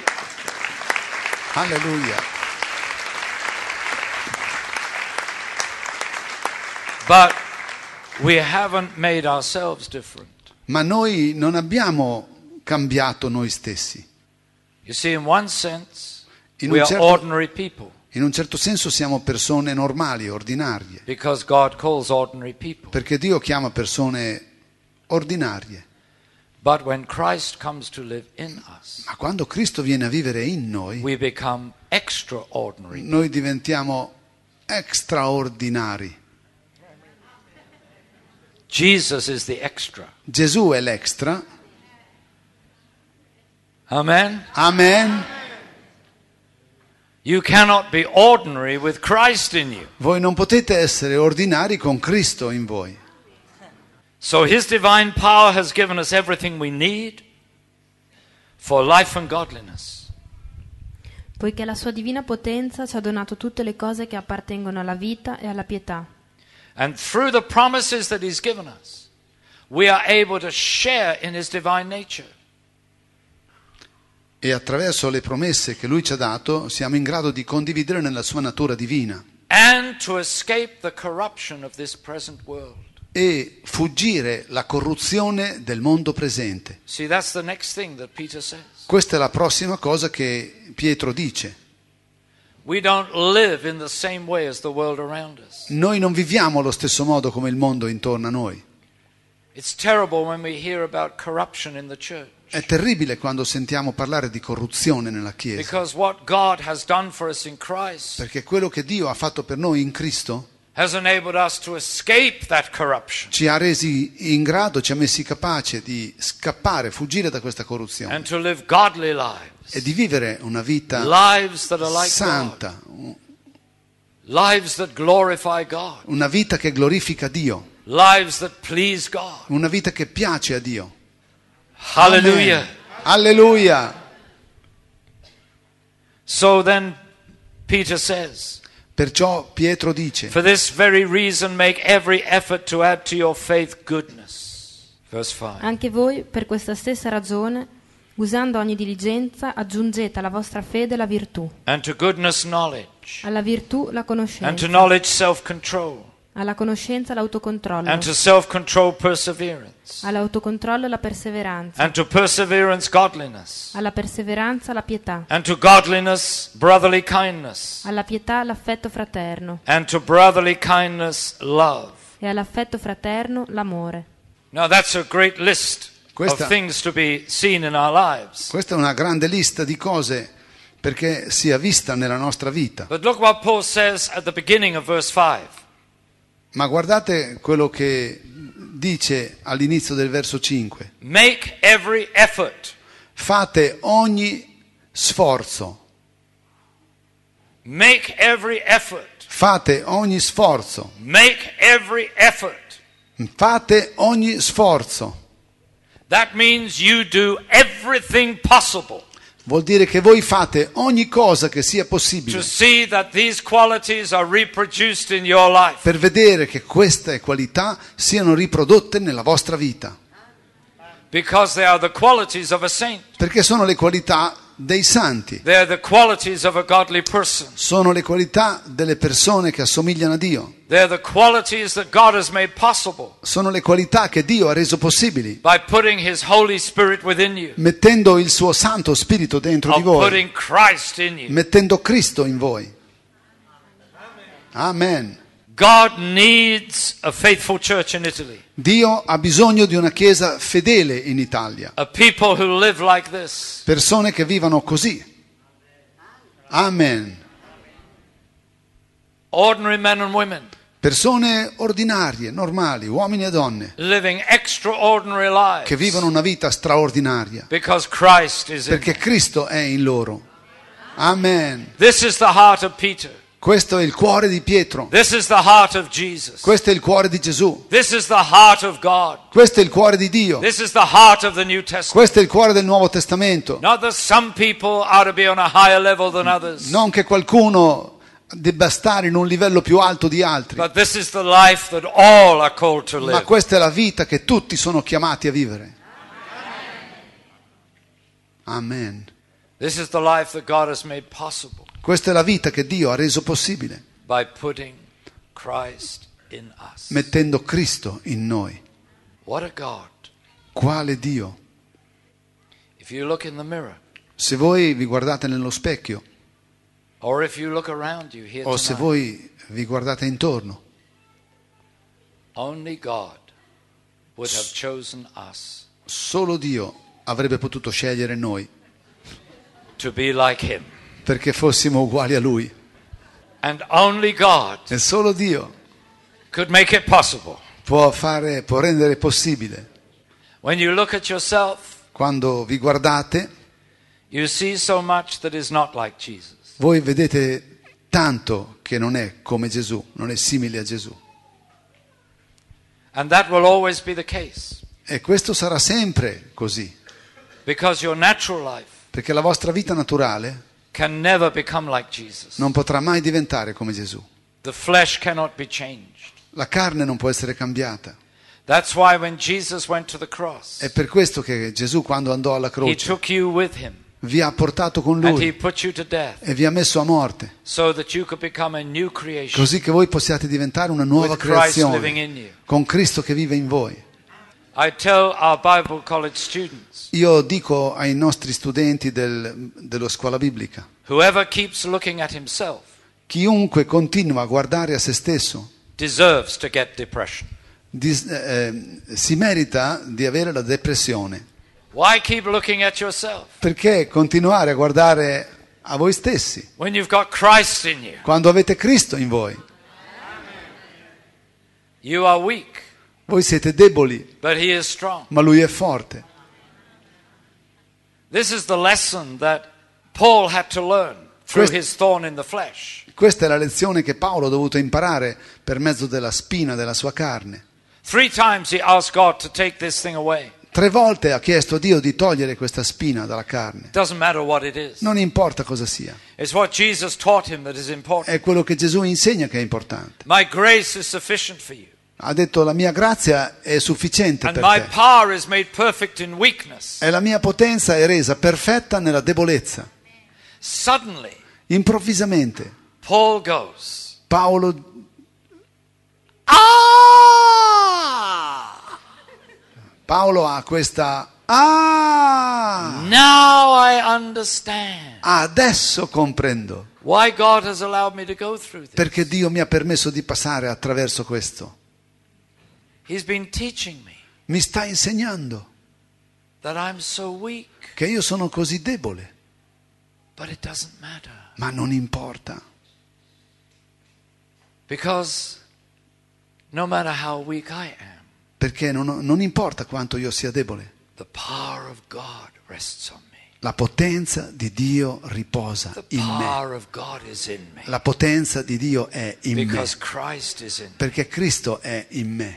Alleluia. But we haven't made ourselves different. Ma noi non abbiamo cambiato noi stessi. You see, in one sense, In we un are certo- ordinary people In un certo senso siamo persone normali, ordinarie, because God calls ordinary people. perché Dio chiama persone ordinarie. But when Christ comes to live in us, Ma quando Cristo viene a vivere in noi, we become extraordinary. noi diventiamo straordinari. Jesus is the extra. Gesù è l'extra. Amen. Amen. You cannot be ordinary with Christ in you. Voi non potete essere ordinari con Cristo in voi. So his divine power has given us everything we need for life and godliness. Poiché la sua divina potenza ci ha donato tutte le cose che appartengono alla vita e alla pietà. And through the promises that he's given us, we are able to share in his divine nature. E attraverso le promesse che Lui ci ha dato siamo in grado di condividere nella sua natura divina And to escape the corruption of this present world. e fuggire la corruzione del mondo presente. See, that's the next thing that Peter says. Questa è la prossima cosa che Pietro dice. We don't live in the same way as the world around us. Noi non viviamo allo stesso modo come il mondo intorno a noi. It's terrible when we hear about corruption in the church. È terribile quando sentiamo parlare di corruzione nella Chiesa, Because what God has done for us in Christ perché quello che Dio ha fatto per noi in Cristo has enabled us to escape that corruption ci ha resi in grado, ci ha messi capaci di scappare, fuggire da questa corruzione and to live godly lives. e di vivere una vita Lives that are like God. santa, Lives that glorify God. una vita che glorifica Dio, Lives that please God. una vita che piace a Dio. Hallelujah. Amen. Alleluia. So then Peter says, Perciò Pietro dice: for this very reason make every effort to add to your faith goodness. Verse five. Anche voi, per questa stessa ragione, usando ogni diligenza, aggiungete alla vostra fede la virtù, And to goodness knowledge. alla virtù la And to conoscenza, knowledge self-control. alla conoscenza l'autocontrollo, And to self-control perseverance. all'autocontrollo la perseveranza, And to perseverance godliness. alla perseveranza la pietà, And to godliness brotherly kindness. alla pietà l'affetto fraterno And to brotherly kindness love. e all'affetto fraterno l'amore. Now that's a great list Questa- of things to be seen in our lives. Questa è una grande lista di cose perché sia vista nella nostra vita. But look what Paul says at the beginning of verse five. Ma guardate quello che dice all'inizio del verso cinque. Make every effort. Fate ogni sforzo. Make every effort. Fate ogni sforzo. Make every effort. Fate ogni sforzo. That means you do everything possible Vuol dire che voi fate ogni cosa che sia to possibile see that these qualities are reproduced in your life. per vedere che queste qualità siano riprodotte nella vostra vita. Because they are the qualities of a saint. Perché sono le qualità dei santi. They are the qualities of a godly person. Sono le qualità delle persone che assomigliano a Dio. They are the qualities that God has made possible Sono le qualità che Dio ha reso possibili, by putting His Holy Spirit within you, mettendo il suo Santo Spirito dentro di of voi, putting Christ in you. mettendo Cristo in voi. Amen. God needs a faithful church in Italy, Dio ha bisogno di una chiesa fedele in Italia, a people who live like this. persone che vivano così. Amen. Ordinary men and women Persone ordinarie, normali, uomini e donne, living extraordinary lives che vivono una vita straordinaria, because Christ is in perché them. Cristo è in loro. Amen. This is the heart of Peter. Questo è il cuore di Pietro, This is the heart of Jesus. questo è il cuore di Gesù, This is the heart of God. questo è il cuore di Dio, This is the heart of the New Testament. questo è il cuore del Nuovo Testamento. Not that some people are to be on a higher level than others, Non che qualcuno debba stare in un livello più alto di altri, but this is the life that all are called to ma live. questa è la vita che tutti sono chiamati a vivere. Amen. This is the life that God has made possible Questa è la vita che Dio ha reso possibile, by putting Christ in us. mettendo Cristo in noi. What a God. Quale Dio? If you look in the mirror, Se voi vi guardate nello specchio or if you look around you here o se tonight, voi vi guardate intorno, only God would have chosen us solo Dio avrebbe potuto scegliere noi to be like Him. perché fossimo uguali a Lui. And only God E solo Dio could make it possible. può fare, può rendere possibile. When you look at yourself, Quando vi guardate, you see so much that is not like Jesus. voi vedete tanto che non è come Gesù, non è simile a Gesù. And that will always be the case, E questo sarà sempre così, because your natural life perché la vostra vita naturale can never become like Jesus. non potrà mai diventare come Gesù. The flesh cannot be changed. La carne non può essere cambiata. That's why when Jesus went to the cross, È per questo che Gesù, quando andò alla He croce, took you with Him vi ha portato con and He Lui put you to death e vi ha messo a morte, so that you could become a new creation così che voi possiate diventare una nuova with Christ living creazione in you. con Cristo che vive in voi. I tell our Bible college students, Io dico ai nostri studenti del, dello scuola biblica, whoever keeps looking at himself chiunque continua a guardare a se stesso deserves to get depression. dis- eh, si merita di avere la depressione. Why keep looking at yourself Perché continuare a guardare a voi stessi when you've got Christ in you? quando avete Cristo in voi? You are weak, Voi siete deboli, but he is strong. ma Lui è forte. This is the lesson that Paul had to learn through Quest- his thorn in the flesh. Questa è la lezione che Paolo ha dovuto imparare per mezzo della spina della sua carne. Three times he asked God to take this thing away. Tre volte ha chiesto a Dio di togliere questa spina dalla carne. Doesn't matter what it is. Non importa cosa sia, It's what Jesus taught him that is important. è quello che Gesù insegna che è importante. My grace is sufficient for you. Ha detto la mia grazia è sufficiente And per my te power is made perfect in weakness. e la mia potenza è resa perfetta nella debolezza. Suddenly, Improvvisamente Paul goes, Paolo Ah! Paolo ha questa ah Now I understand adesso comprendo why God has allowed me to go through this. perché Dio mi ha permesso di passare attraverso questo. He's been teaching me Mi sta insegnando that I'm so weak, che io sono così debole, but it doesn't matter. ma non importa, Because no matter how weak I am, perché non, non importa quanto io sia debole, the power of God rests on me. la potenza di Dio riposa The in me. power of God is in me. La potenza di Dio è in me, Because Christ is in me. perché Cristo è in me.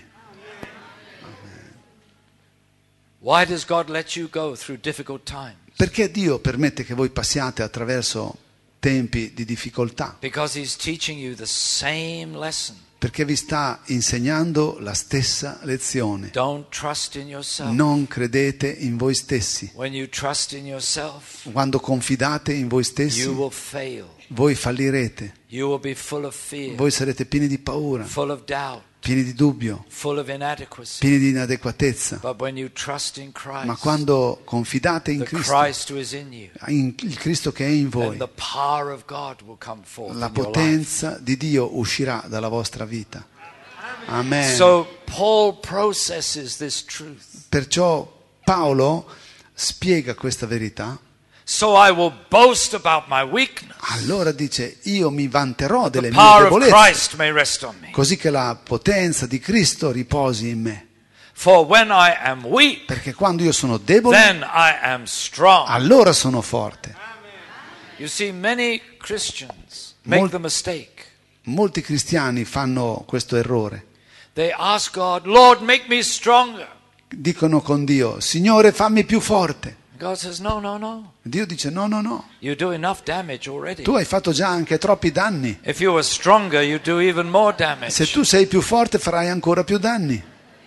Why does God let you go through difficult times? Perché Dio permette che voi passiate attraverso tempi di difficoltà? Because He's teaching you the same lesson. Perché vi sta insegnando la stessa lezione. Don't trust in yourself. Non credete in voi stessi. When you trust in yourself, Quando confidate in voi you stessi, will fail. voi fallirete. You will be full of fear, Voi sarete pieni di paura, full of doubt, pieni di dubbio, full of inadequacy. pieni di inadeguatezza. But when you trust in Ma Christ, quando confidate in the Cristo, Christ who is in you, in il Cristo che è in then voi, the power of God will come forth la in your life. potenza di Dio uscirà dalla vostra vita. Amen. So Paul processes this truth. Perciò Paolo spiega questa verità. So I will boast about my weakness. Allora dice, io mi vanterò The delle mie power of debolezze, Christ may rest on me. così che la potenza di Cristo riposi in me. For when I am weak, Perché quando io sono debole, then I am strong. allora sono forte. You see, many Christians make Mol- the mistake. Molti cristiani fanno questo errore. They ask God, Lord, make me stronger. Dicono con Dio, Signore, fammi più forte. God says, no, no, no. Dio dice, no, no, no. You do enough damage already. Tu hai fatto già anche troppi danni. If you were stronger, you do even more damage. Se tu sei più forte, farai ancora più danni.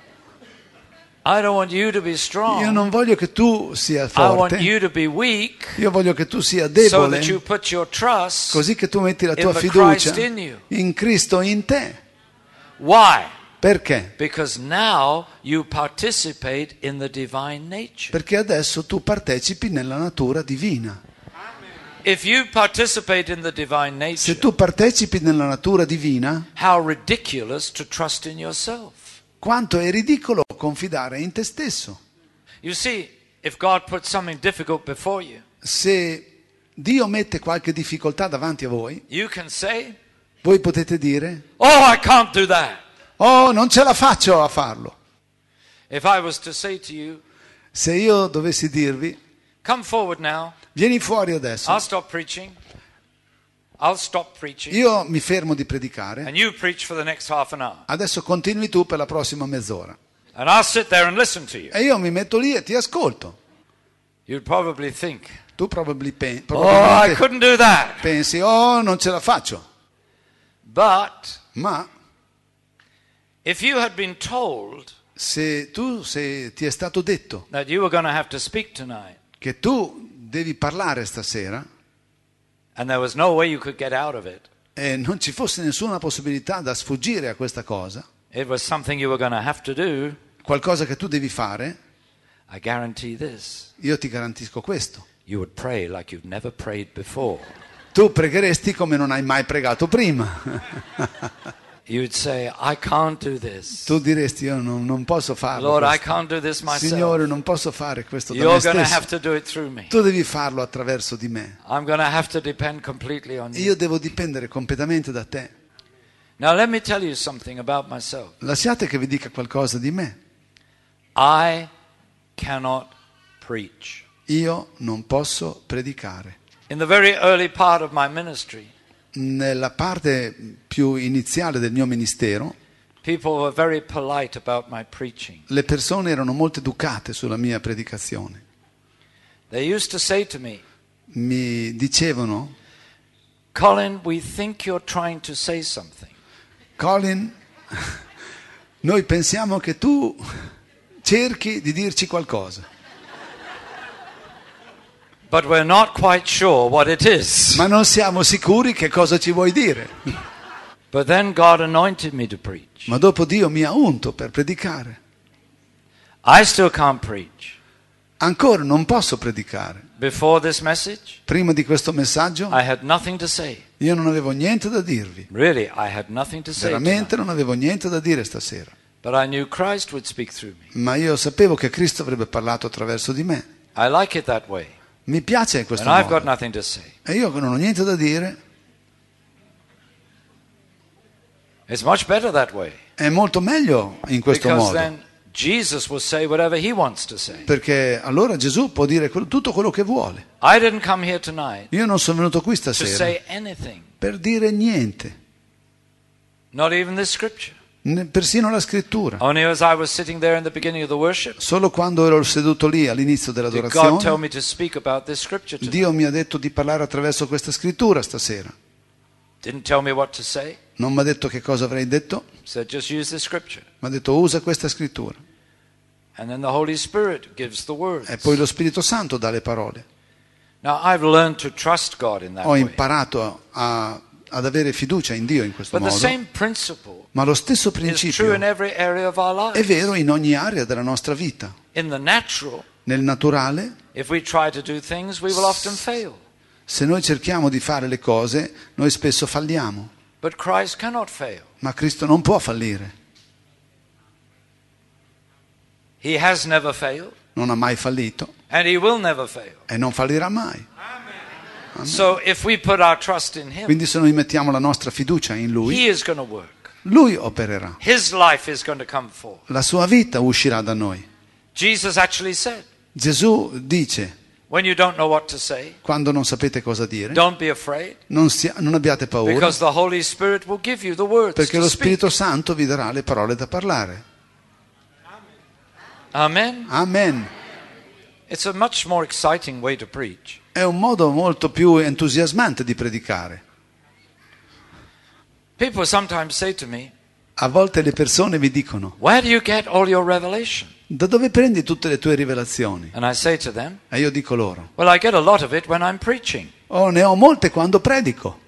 I don't want you to be Io strong. non voglio che tu sia I want forte. you to be weak Io voglio che tu sia so debole, that you put your trust. così che tu metti la in tua the fiducia Christ in you. in Cristo in te. Why? Perché? Because now you participate in the divine nature. Perché adesso tu partecipi nella natura divina. If you participate in the divine nature, Se tu partecipi nella natura divina, how ridiculous to trust in yourself. quanto è ridicolo confidare in te stesso. You see, if God puts something difficult before you, Se Dio mette qualche difficoltà davanti a voi, you can say, voi potete dire, oh, I can't do that. oh, non ce la faccio a farlo. If I was to say to you, Se io dovessi dirvi, come forward now, vieni fuori adesso, I'll stop preaching. I'll stop preaching. io mi fermo di predicare, And you preach for the next half an hour. adesso continui tu per la prossima mezz'ora. And I'll sit there and listen to you. E io mi metto lì e ti ascolto. You'd probably think, Tu probably pen- oh, I probabilmente couldn't do that. pensi, oh, non ce la faccio. But Ma if you had been told se tu se ti è stato detto that you were going to have to speak tonight, che tu devi parlare stasera and there was no way you could get out of it, e non ci fosse nessuna possibilità da sfuggire a questa cosa, it was something you were going to have to do, qualcosa che tu devi fare, I guarantee this, io ti garantisco questo. you would pray like you've never prayed before. Tu pregheresti come non hai mai pregato prima. You would say, I can't do this. Tu diresti, io non, non posso farlo. Lord, I questo. can't do this myself. Signore, non posso fare questo da me You're going to stesso. have to do it through me. Tu devi farlo attraverso di me. I'm going to have to depend completely on you. Io devo dipendere completamente da te. Now let me tell you something about myself. Lasciate che vi dica qualcosa di me. I cannot preach. Io non posso predicare. In the very early part of my ministry, Nella parte più iniziale del mio ministero, people were very polite about my preaching. le persone erano molto educate sulla mia predicazione. They used to say to me, Mi dicevano, Colin, we think you're trying to say something. Colin, noi pensiamo che tu cerchi di dirci qualcosa, But we're not quite sure what it is. ma non siamo sicuri che cosa ci vuoi dire. But then God anointed me to preach. Ma dopo Dio mi ha unto per predicare. I still can't preach. Ancora non posso predicare. Before this message, Prima di questo messaggio I had nothing to say. io non avevo niente da dirvi. Really, I had nothing to say. Veramente tonight. non avevo niente da dire stasera. But I knew Christ would speak through me. Ma io sapevo che Cristo avrebbe parlato attraverso di me. I like it that way. Mi piace in questo And I've got modo. nothing to say. E io che non ho niente da dire, It's much better that way. è molto meglio in questo Because modo. then Jesus will say whatever he wants to say. Perché allora Gesù può dire quello- tutto quello che vuole. I didn't come here tonight Io non sono venuto qui to stasera say anything. per dire niente, Not even this scripture. ne- persino la scrittura. Only as I was sitting there in the beginning of the worship, Solo quando ero seduto lì all'inizio did God tell dell'adorazione, me to speak about this scripture tonight. Dio mi ha detto di parlare attraverso questa scrittura stasera. Didn't tell me what to say. Non mi ha detto che cosa avrei detto, Said just use this scripture. mi ha detto usa questa scrittura. And then the Holy Spirit gives the words. E poi lo Spirito Santo dà le parole. Now I've learned to trust God in that Ho way. imparato a- ad avere fiducia in Dio in questo But the modo. same principle Ma lo stesso is true principio in every area of our è lives. vero in ogni area della nostra vita. In the natural, Nel naturale, if we try to do things, we will often fail. se noi cerchiamo di fare le cose, noi spesso falliamo. But Christ cannot fail. Ma Cristo non può fallire, He has never failed, non ha mai fallito and he will never fail. e non fallirà mai. So if we put our trust in him, Quindi se noi mettiamo la nostra fiducia in Lui, he is going to work. Lui opererà. His life is going to come forth. La sua vita uscirà da noi. Jesus actually said, Gesù dice, when you don't know what to say, quando non sapete cosa dire, don't be afraid, non, sia- non abbiate paura, because the Holy Spirit will give you the words perché to lo speak. Spirito Santo vi darà le parole da parlare. Amen. Amen. It's a much more exciting way to preach. È un modo molto più entusiasmante di predicare. People sometimes say to me, A volte le persone mi dicono, where do you get all your revelation? da dove prendi tutte le tue rivelazioni? And I say to them, E io dico loro, well, I get a lot of it when I'm preaching. oh, ne ho molte quando predico.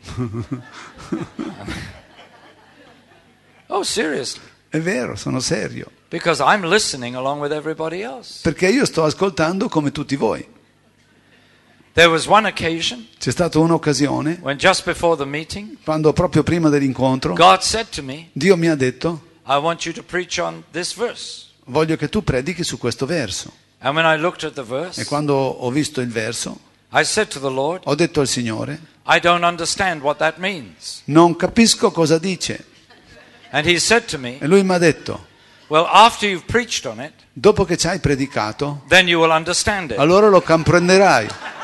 Oh, seriously. È vero, sono serio. Because I'm listening along with everybody else. Perché io sto ascoltando come tutti voi. There was one occasion C'è stata un'occasione, when just before the meeting, quando proprio prima dell'incontro, God said to me, Dio mi ha detto, I want you to preach on this verse. voglio che tu predichi su questo verso. And when I looked at the E verse, quando ho visto il verso, I said to the Lord, ho detto al Signore, I don't understand what that means. non capisco cosa dice. And he said to me, E lui mi ha detto, well, after you've preached on it, dopo che ci hai predicato, then you will understand it. allora lo comprenderai.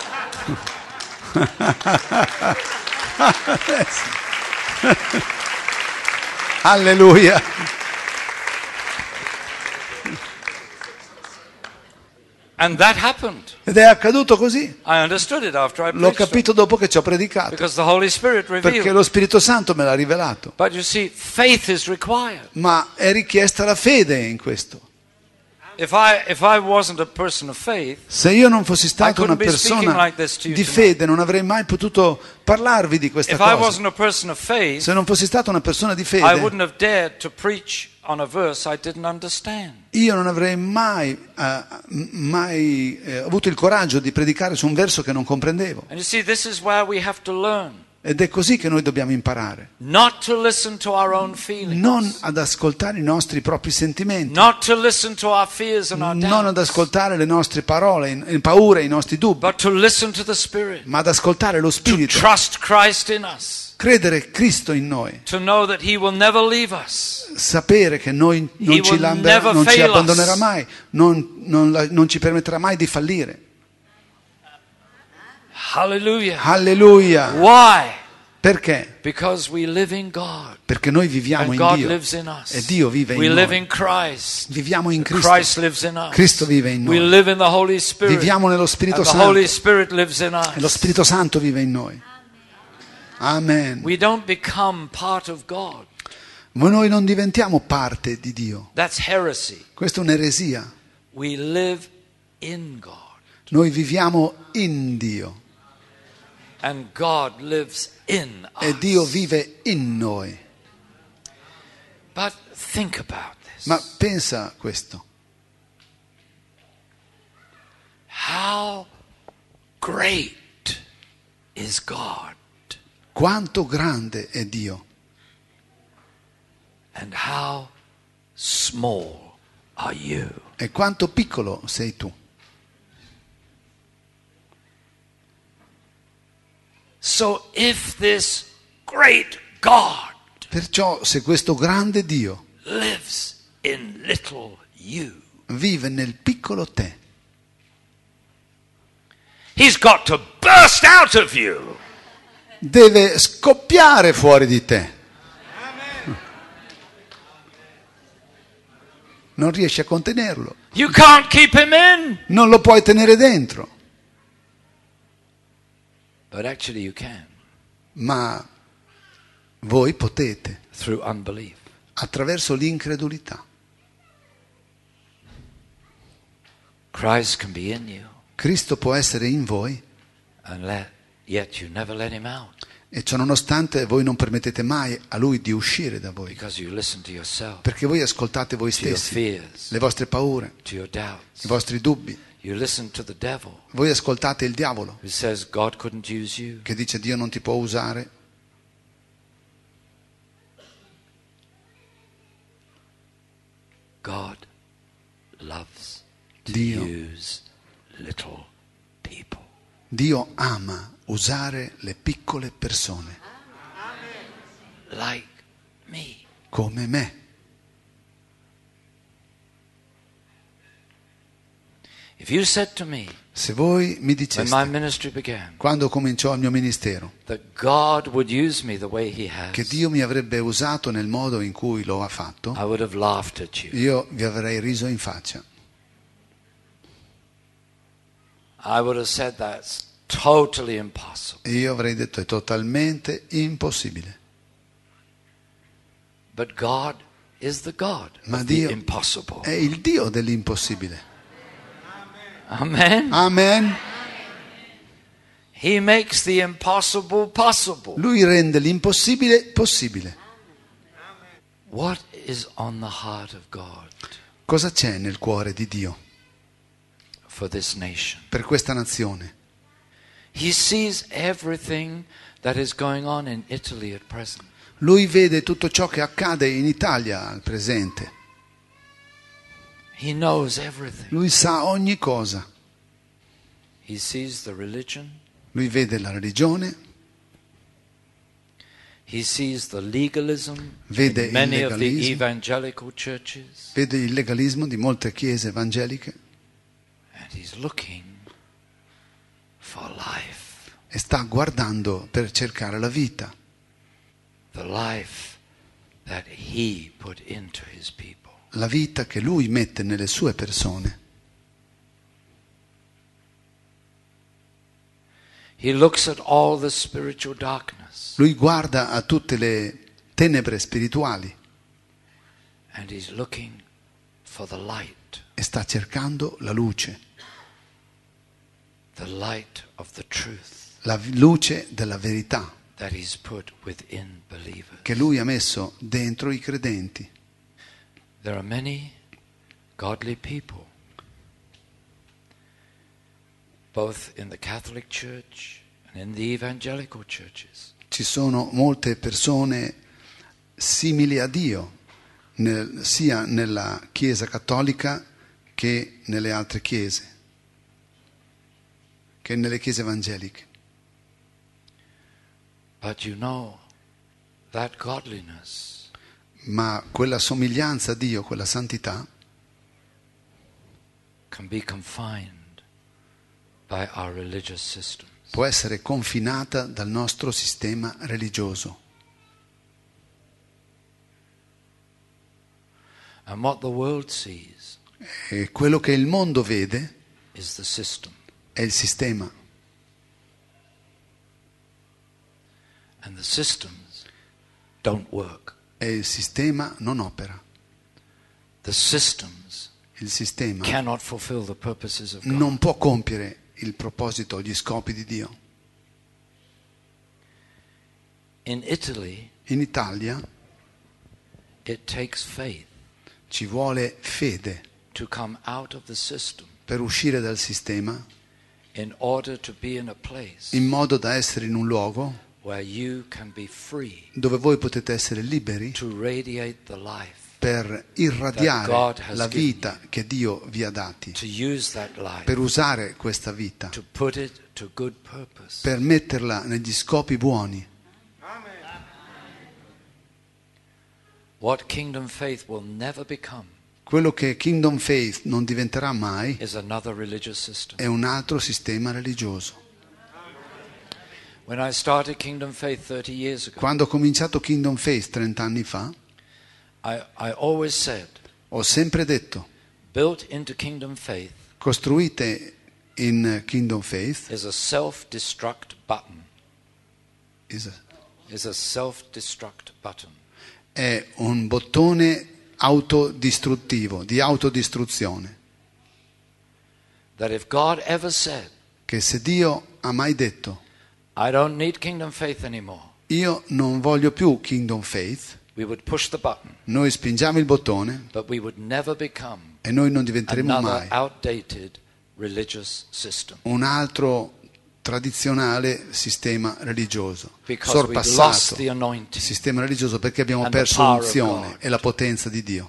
Alleluia. And that happened. Ed è accaduto così. I understood it after I L'ho preached on it, capito dopo che ci ho predicato, because the Holy Spirit perché revealed. lo Spirito Santo me l'ha rivelato. But you see, faith is required. Ma è richiesta la fede in questo. If I if I wasn't a person of faith, Se io non fossi stato una couldn't be speaking persona like this to you di tonight. fede, non avrei mai potuto parlarvi di questa if I cosa. wasn't a person of faith, Se non fossi stato una persona di I fede, wouldn't have dared to preach on a verse I didn't understand. io non avrei mai, eh, mai eh, avuto il coraggio di predicare su un verso che non comprendevo. And you see, this is where we have to learn. Ed è così che noi dobbiamo imparare. Not to listen to our own feelings. Non ad ascoltare i nostri propri sentimenti. Not to listen to our fears and our Non ad doubts. ascoltare le nostre parole, le paure, i nostri dubbi. But to listen to the Spirit. Ma ad ascoltare lo To Spirito. trust Christ in us. Credere Cristo in noi. To know that He will never leave us. Sapere che noi non He ci, will lamberà, never non ci fail abbandonerà us. mai, non, non la- non ci permetterà mai di fallire. Hallelujah. Alleluia! Why? Perché? Because we live in God. Perché noi viviamo And in God Dio lives in us. e Dio vive We in live noi. in Christ. Viviamo in Cristo. Christ lives in us. Cristo vive in We noi. live in the Holy Spirit. Viviamo nello Spirito And the Santo Holy Spirit lives in e lo us. Spirito Santo vive in noi. Amen. We don't become part of God. Ma noi non diventiamo parte di Dio. That's heresy. Questa è un'eresia. We live in God. Noi viviamo in Dio And God lives in us. e Dio vive in noi. But think about this. Ma pensa a questo. How great is God? Quanto grande è Dio And how small are you? e quanto piccolo sei tu. So if this great God Perciò se questo grande Dio lives in little you, vive nel piccolo te, He's got to burst out of you. deve scoppiare fuori di te. Non riesci a contenerlo, You can't keep him in. non lo puoi tenere dentro, But actually you can, ma voi potete through unbelief. attraverso l'incredulità. Christ can be in you, Cristo può essere in voi and let, yet you never let him out e ciò nonostante voi non permettete mai a Lui di uscire da voi, because you listen to yourself, perché voi ascoltate voi to your stessi, fears, le vostre paure, to your doubts. i vostri dubbi. You listen to the devil Voi ascoltate il diavolo who says God couldn't use you. che dice Dio non ti può usare. God loves to Dio. use little people. Dio ama usare le piccole persone Like me. come me. If you said to me Se voi mi when my diceste, ministry began quando cominciò il mio ministero, that God would use me the way He che has, Dio mi avrebbe usato nel modo in cui lo ha fatto, I would have laughed at you. io vi avrei riso in faccia. I would have said that's totally impossible. E io avrei detto è totalmente impossibile. But God is the God Ma of the Dio impossible. è il Dio dell'impossibile. Amen. Amen. He makes the impossible possible. Lui rende l'impossibile possibile. What is on the heart of God Cosa c'è nel cuore di Dio for this nation? per questa nazione? He sees everything that is going on in Italy at present. Lui vede tutto ciò che accade in Italia al presente. He knows everything. Lui sa ogni cosa. He sees the religion. Lui vede la religione, He sees the legalism Vede in many il of the legalismo. evangelical churches. vede il legalismo di molte chiese evangeliche And he's looking for life. e sta guardando per cercare la vita, The life that he put into his people. la vita che lui mette nelle sue persone. He looks at all the spiritual darkness Lui guarda a tutte le tenebre spirituali and he's looking for the light, e sta cercando la luce, the light of the truth la v- luce della verità that he's put within believers. che lui ha messo dentro i credenti. There are many godly people, both in the Catholic Church and in the evangelical churches, ci sono molte persone simili a Dio, nel, sia nella Chiesa cattolica che nelle altre chiese, che nelle chiese evangeliche. But you know, that godliness Ma quella somiglianza a Dio, quella santità, can be confined by our religious systems. può essere confinata dal nostro sistema religioso. And what the world sees E quello che il mondo vede is the system. è il sistema. And the systems don't work. E il sistema non opera. The systems Il sistema cannot fulfill the purposes of God. non può compiere il proposito, gli scopi di Dio. In Italy, In Italia it takes faith ci vuole fede to come out of the system per uscire dal sistema in order to be in a place in modo da essere in un luogo where you can be free dove voi potete essere liberi to radiate the life, per that God irradiare has la given vita che Dio vi ha dati, to use that life, per usare questa vita, to put it to good purpose. per metterla negli scopi buoni. What kingdom faith will never become Quello che Kingdom Faith non diventerà mai is another religious system. è un altro sistema religioso. When I started Kingdom Faith thirty years ago, Quando ho cominciato Kingdom Faith trent'anni fa, I, I always said, ho sempre detto, built into Kingdom Faith costruite in Kingdom Faith is a self-destruct button. is- Is a self-destruct button. è un bottone autodistruttivo, di autodistruzione, That if God ever said, che se Dio ha mai detto I don't need Kingdom Faith anymore, io non voglio più Kingdom Faith, we would push the button, noi spingiamo il bottone but we would never become e noi non diventeremo another mai outdated religious system. un altro tradizionale sistema religioso, Because we've lost sorpassato the anointing. sistema religioso, perché abbiamo And the perso power of l'unzione God. e la potenza di Dio.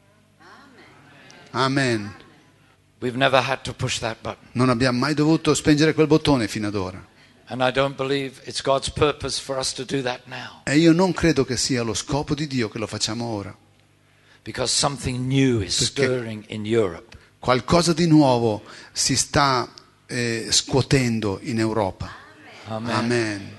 Amen. We've never had to push that button. Non abbiamo mai dovuto spengere quel bottone fino ad ora. And I don't believe it's God's purpose for us to do that now. E io non credo che sia lo scopo di Dio che lo facciamo ora. Because something new is Perché- stirring in Europe. Qualcosa di nuovo si sta eh, scuotendo in Europa. Amen. Amen.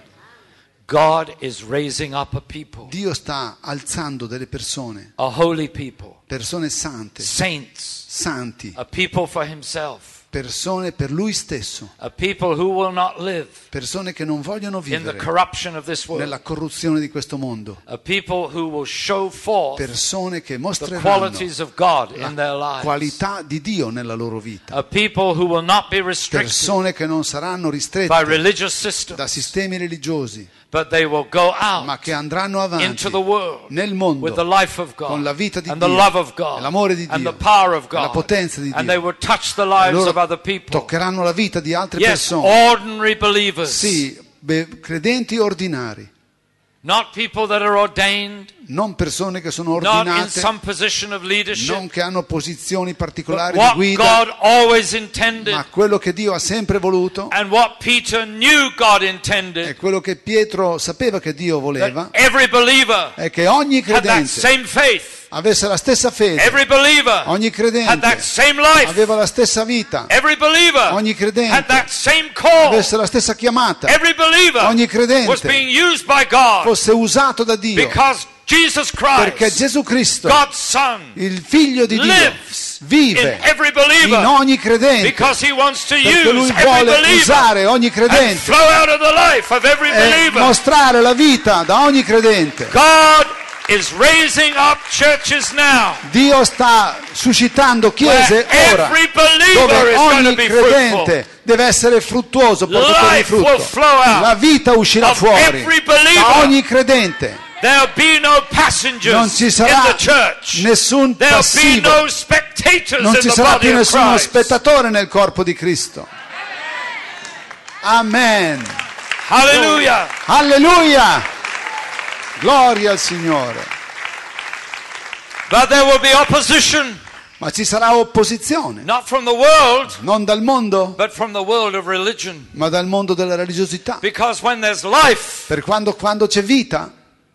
God is raising up a people, Dio sta alzando delle persone, a holy people, persone sante, saints, santi, a people for himself, persone per Lui stesso, a people who will not live persone che non vogliono in the vivere corruption of this world, nella corruzione di questo mondo, a people who will show forth persone che the mostreranno qualities of God in their la lives, qualità di Dio nella loro vita, a people who will not be restricted persone che non saranno by ristrette religious da systems, sistemi religiosi, but they will go ma out che andranno avanti into the world nel mondo with the life of God con la vita di and the Dio, love of e God l'amore di and Dio, the power of e la God, potenza di and Dio. they will touch the E lives loro of other people. toccheranno la vita di altre Yes, persone, ordinary believers, sì, be- credenti ordinari, not people that are ordained, non persone che sono not in ordinate, some position of leadership, non che hanno posizioni but particolari di what guida, God always intended ma quello che Dio ha sempre voluto and what Peter knew God e intended, quello che Pietro sapeva che Dio voleva, that every believer è che ogni had that credente same faith, avesse la stessa fede, every believer ogni had credente that same life, aveva la stessa vita, every believer ogni credente had that same call, avesse la stessa chiamata, every believer ogni credente was being used by God fosse usato da Dio, because Jesus perché Christ, Gesù Cristo, God's Son, il Figlio di Dio, lives vive in every in believer ogni credente, because he wants to perché use Lui every vuole believer usare ogni and credente flow out of the life of every e believer. mostrare la vita da ogni credente. God is raising up churches now Dio sta suscitando chiese where ora every believer dove is going to ogni be fruitful. credente deve essere fruttuoso, portatore di Life will frutto. flow out La vita uscirà of fuori every da believer. ogni credente. There'll be no Non passengers ci in sarà the church. nessun There'll be passivo, no spectators non in ci the sarà body più of nessuno Christ. spettatore nel corpo di Cristo. Amen. Hallelujah. Alleluia! Gloria al Signore. But there will be opposition, Ma ci sarà opposizione, not from the world, non dal mondo, but from the world of religion. ma dal mondo della religiosità. Because when there's life, Per quando, quando c'è vita,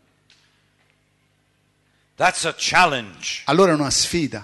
that's a challenge. allora è una sfida.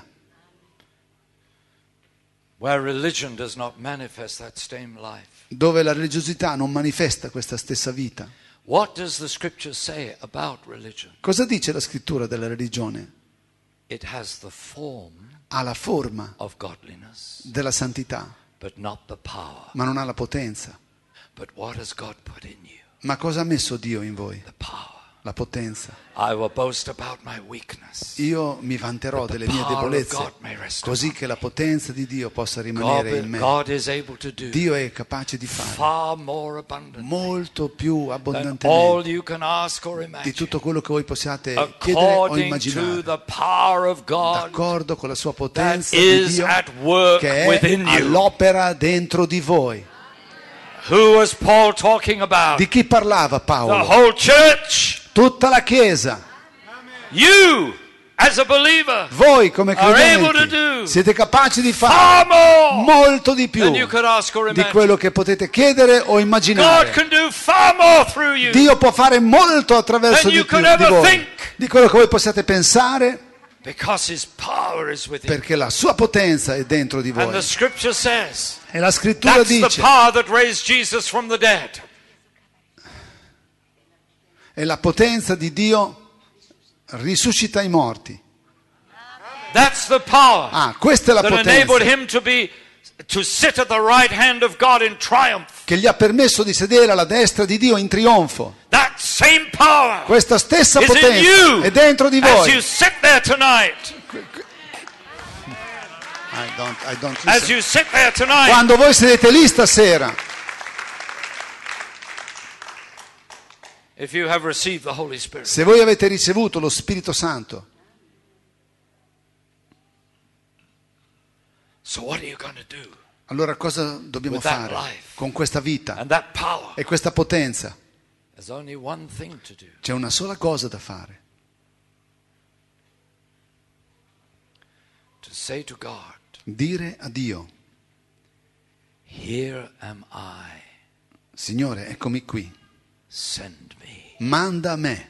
Where religion does not manifest that same life. Dove la religiosità non manifesta questa stessa vita. What does the scripture say about religion? Cosa dice la scrittura della religione? It has the form Ha la forma of godliness, della santità, but not the power. ma non ha la potenza. But what has God put in you? Ma cosa ha messo Dio in voi? The power. La potenza. I will boast about my weakness. Io mi vanterò delle mie debolezze, così che la potenza di Dio possa rimanere in me. God is able to do Dio è capace di fare far more abundantly molto più than all abbondantemente you can ask or di imagine, tutto quello che voi possiate chiedere o according to immaginare, the power of God d'accordo con la sua that potenza di is Dio at work che within è you. all'opera dentro di voi. Who was Paul talking about? Di chi parlava The Paolo? whole church. Tutta la Chiesa. You, as a believer, Voi come are able to credenti do siete capaci di far fare more molto di più than you could ask or di imagine. quello che potete chiedere o God immaginare. can do far more through you. Dio può fare molto attraverso than di, you più, could di ever voi, think. di quello che voi possiate pensare, Because his power is within you. perché la sua potenza è dentro di And voi. the scripture says E la scrittura that's the dice, power that raised Jesus from the dead. è la potenza di Dio risuscita i morti. That's the power Ah, questa è la that enabled potenza him to be to sit at the right hand of God in triumph. che gli ha permesso di sedere alla destra di Dio in trionfo. That same power Questa stessa is in potenza you è dentro di as you voi. sit there tonight. I don't- I don't As listen. you sit there tonight. Quando voi sedete lì stasera, If you have received the Holy Spirit. se voi avete ricevuto lo Spirito Santo, So what are you going to do? allora cosa dobbiamo With that fare life. con questa vita And that power. e questa potenza? There's only one thing to do. C'è una sola cosa da fare: To say to God, dire a Dio: here am I, Signore, eccomi qui, send me. manda a me.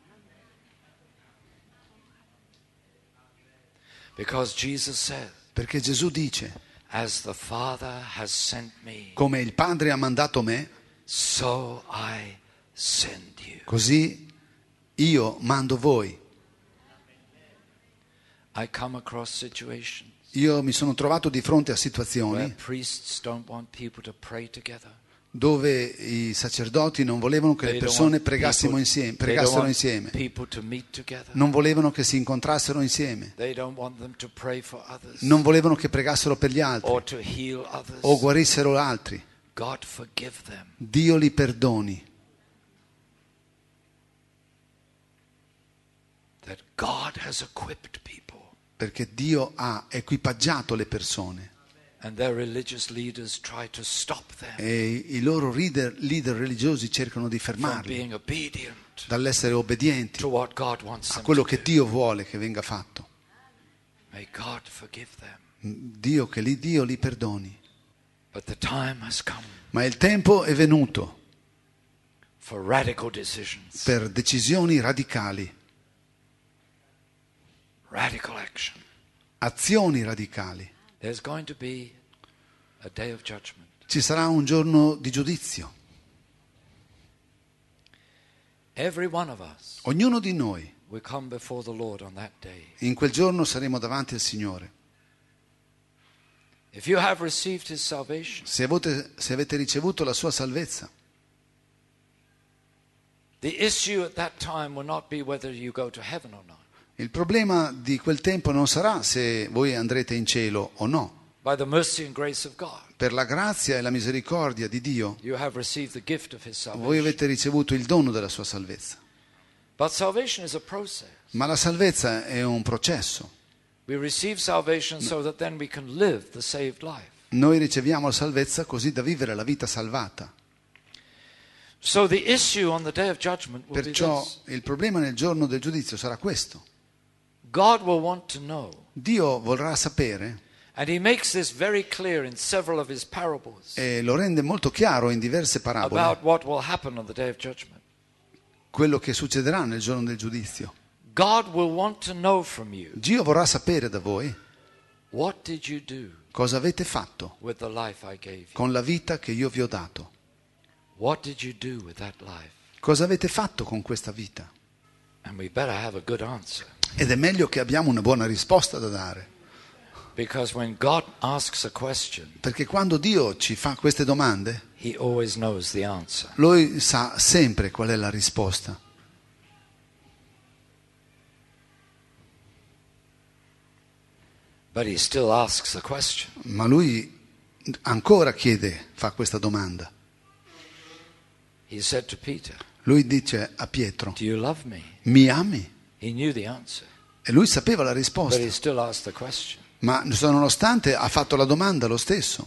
Because Jesus said, Perché Gesù dice: as the Father has sent me, come il Padre ha mandato me, so I send you. così io mando voi. I come across situations Io mi sono trovato di fronte a where situazioni priests don't want people to pray together. dove i sacerdoti non volevano che le They don't persone want pregassimo people- insieme, they don't pregassero want insieme. people to meet together. Non volevano che si incontrassero insieme. They don't want them to pray for others Non volevano che pregassero per gli altri or to heal others. o guarissero altri. God forgive them. Dio li perdoni. That God has equipped people Perché Dio ha equipaggiato le persone and their religious leaders try to stop them e i loro leader, leader religiosi cercano di from fermarli being obedient dall'essere obbedienti to what God wants a them quello to che do. Dio vuole che venga fatto. May God forgive them. Dio che li, Dio li perdoni. But the time has come Ma il tempo è venuto for radical decisions, per decisioni radicali, radical action. azioni radicali. There's going to be a day of judgment. Ci sarà un giorno di giudizio. Every one of us Ognuno di noi will come before the Lord on that day. in quel giorno saremo davanti al Signore. If you have received His salvation, Se avete, se avete ricevuto la sua salvezza, the issue at that time will not be whether you go to heaven or not. il problema di quel tempo non sarà se voi andrete in cielo o no. By the mercy and grace of God, Per la grazia e la misericordia di Dio, you have received the gift of His voi salvation. avete ricevuto il dono della sua salvezza. But salvation is a process. Ma la salvezza è un processo. We receive salvation so that then we can live the saved life. Noi riceviamo la salvezza così da vivere la vita salvata. So the issue on the day of judgment will Perciò be this. il problema nel giorno del giudizio sarà questo. God will want to know, Dio vorrà sapere, and he makes this very clear in several of his parables, e lo rende molto chiaro in diverse parabole, about what will happen on the day of judgment. quello che succederà nel giorno del giudizio. God will want to know from you, Dio vorrà sapere da voi what did you do cosa avete fatto with the life I gave you? con la vita che io vi ho dato. What did you do with that life? Cosa avete fatto con questa vita? And we better have a good answer. Ed è meglio che abbiamo una buona risposta da dare, Because when God asks a question, perché quando Dio ci fa queste domande, he always knows the answer. Lui sa sempre qual è la risposta. But he still asks the question. Ma Lui ancora chiede, fa questa domanda. He said to Peter, Lui dice a Pietro, do you love me? mi ami? He knew the answer, E lui sapeva la but risposta, he still asked the question. ma nonostante ha fatto la domanda lo stesso.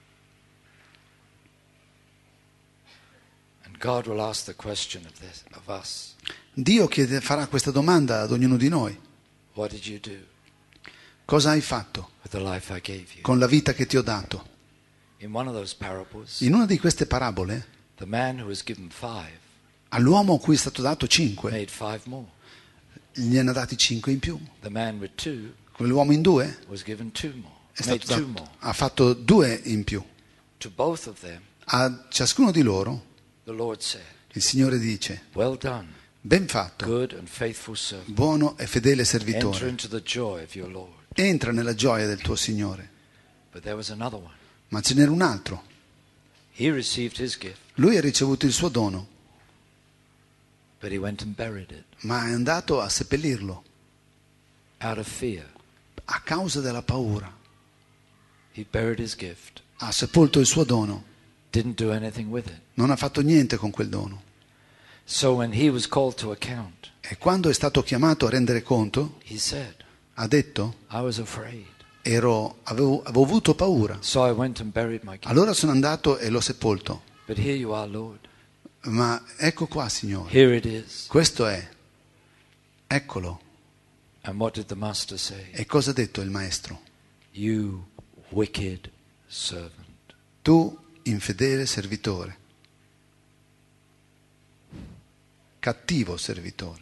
And God will ask the question of, this, of us. Dio chiede, farà questa domanda ad ognuno di noi. What did you do Cosa hai fatto with the life I gave you? con la vita che ti ho dato? In one of those parables, In una di queste parabole, the man who was given five all'uomo a cui è stato dato cinque, made five more. gli hanno dati cinque in più. The man with two Quell'uomo in due was given two more, è made stato two dato, more. ha fatto due in più. To both of them, A ciascuno di loro the Lord said, il Signore dice, well done, ben fatto, good and faithful servant. buono e fedele Enter servitore. into the joy of your Lord. Entra nella gioia del tuo Signore. But there was another one. Ma ce n'era un altro. He received his gift, Lui ha ricevuto il suo dono, but he went and buried it ma è andato a seppellirlo out of fear. a causa della paura. He buried his gift, Ha sepolto il suo dono, didn't do anything with it. non ha fatto niente con quel dono. So when he was called to account, E quando è stato chiamato a rendere conto, he said, ha detto, I was afraid. Ero, avevo, avevo avuto paura. So I went and buried my gift. Allora sono andato e l'ho sepolto. But here you are, Lord. Ma ecco qua, Signore. Here it is. Questo è. Eccolo. And what did the master say? E cosa ha detto il maestro? You wicked servant. Tu, infedele servitore. Cattivo servitore.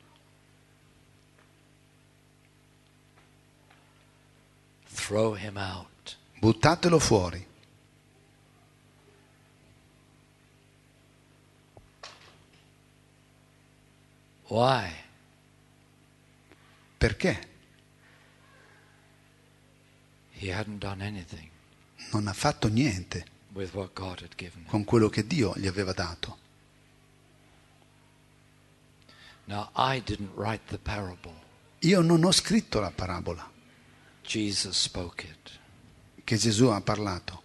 Throw him out. Buttatelo fuori. Why? Perché? He hadn't done anything Non ha fatto niente with what God had given him. con quello che Dio gli aveva dato. Now, I didn't write the parable. Io non ho scritto la parabola Jesus spoke it. che Gesù ha parlato.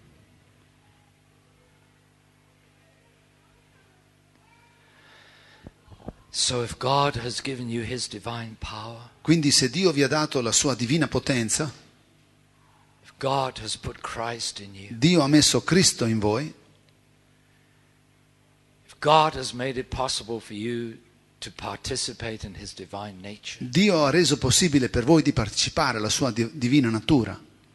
So if God has given you his divine power, Quindi se Dio vi ha dato la sua divina potenza, if God has put Christ in you, Dio ha messo Cristo in voi, if God has made it possible for you to participate in his divine nature, Dio ha reso possibile per voi di partecipare alla sua di- divina natura,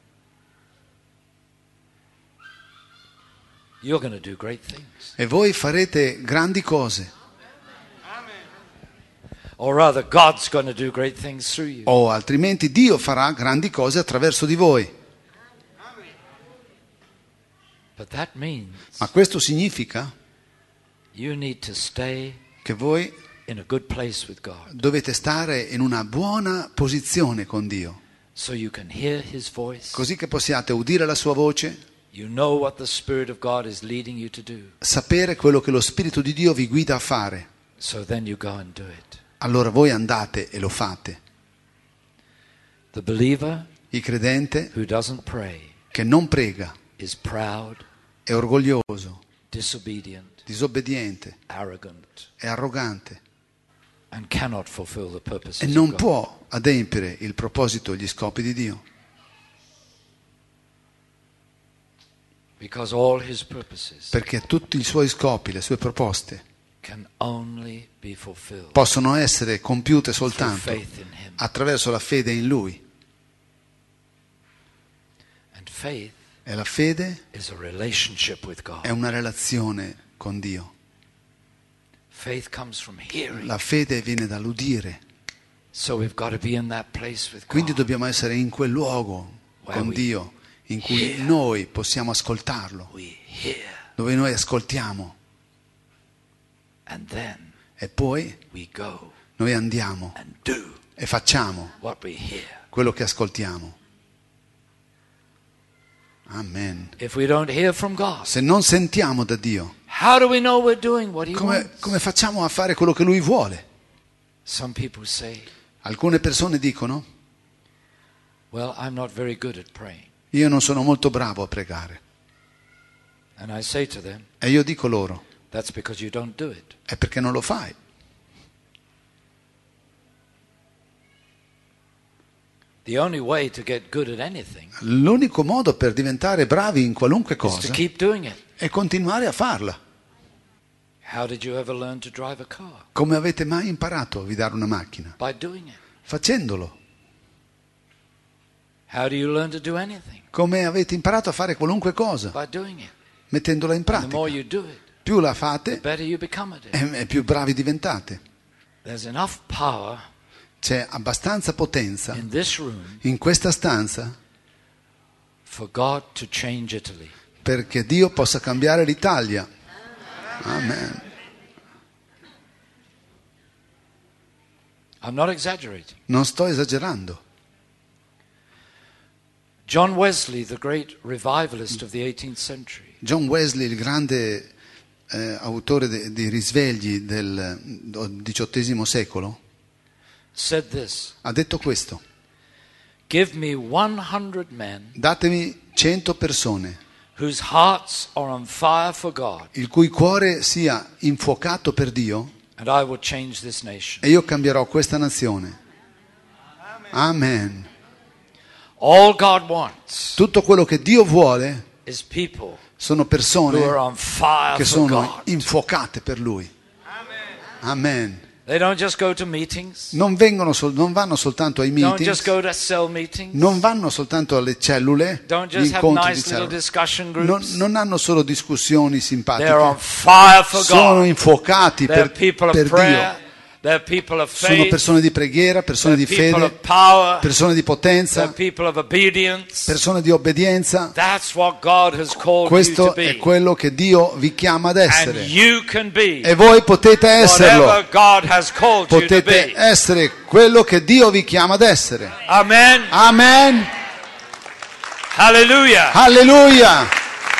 you're going to do great things. e voi farete grandi cose, Or rather, God's going to do great things through you. o altrimenti Dio farà grandi cose attraverso di voi. But that means Ma questo significa you need to stay che voi in a good place with God dovete stare in una buona posizione con Dio, so you can hear his voice. così che possiate udire la sua voce, You know what the Spirit of God is leading you to do. sapere quello che lo Spirito di Dio vi guida a fare. So then you go and do it. Allora voi andate e lo fate. The believer Il credente who doesn't pray che non prega is proud, è orgoglioso, disobedient, disobbediente, arrogant, è arrogante and cannot fulfill the purposes e of non God. può adempiere il proposito e gli scopi di Dio. Because all his purposes perché tutti i suoi scopi, le sue proposte can only be fulfilled possono essere compiute through soltanto faith in him. attraverso la fede in Lui. And faith E la fede is a relationship with God. è una relazione con Dio. Faith comes from hearing. La fede viene dall'udire. So we've got to be in that place with Quindi God. dobbiamo essere in quel luogo con Dio in cui noi possiamo ascoltarlo, We hear dove noi ascoltiamo and then e poi we go noi andiamo and do e facciamo what we hear. quello che ascoltiamo. Amen. If we don't hear from God, Se non sentiamo da Dio, how do we know we're doing what he come, wants? come facciamo a fare quello che Lui vuole? Some people say, Alcune persone dicono: well, I'm not very good at praying. io non sono molto bravo a pregare. And I say to them, E io dico loro: that's because you don't do it. è perché non lo fai. The only way to get good at anything L'unico modo per diventare bravi in qualunque is to cosa keep doing it. è continuare a farla. How did you ever learn to drive a car? Come avete mai imparato a guidare una macchina? By doing it. Facendolo. How do you learn to do anything? Come avete imparato a fare qualunque cosa? By doing it. Mettendola in And the more pratica. you do it, Più la the fate better you become at it. e e più bravi diventate. There's enough power C'è abbastanza potenza in this room in questa stanza for God to change Italy. perché Dio possa cambiare l'Italia. Amen. I'm not exaggerating. Non sto esagerando. John Wesley, the great revivalist of the eighteenth century, John Wesley, il grande eh, autore de- di risvegli del diciottesimo secolo, said this: ha detto questo: give me one hundred men datemi cento persone whose hearts are on fire for God, il cui cuore sia infuocato per Dio and I will change this nation. e io cambierò questa nazione. Amen. All God wants Tutto quello che Dio vuole is people sono who are persone on fire che for sono God. infuocate per Lui. Amen. They don't just go to meetings. Non, vengono sol- non vanno soltanto ai Don't just meeting, go to cell meetings. non vanno soltanto alle cellule, Don't gli just have incontri di nice little cellule. discussion Non, groups. non hanno solo discussioni They're on simpatiche, fire for sono God. infuocati They're per, people of per prayer. Dio. They're people of Sono faith. persone di preghiera, persone They're di people of fede, power. persone di They're potenza, people of obedience. persone di obbedienza. That's what God has called you to Questo è be. quello che Dio vi chiama ad And essere. you can be E voi potete esserlo. whatever God has called you to Potete be. essere quello che Dio vi chiama ad essere. Amen. Amen. Hallelujah. Alleluia.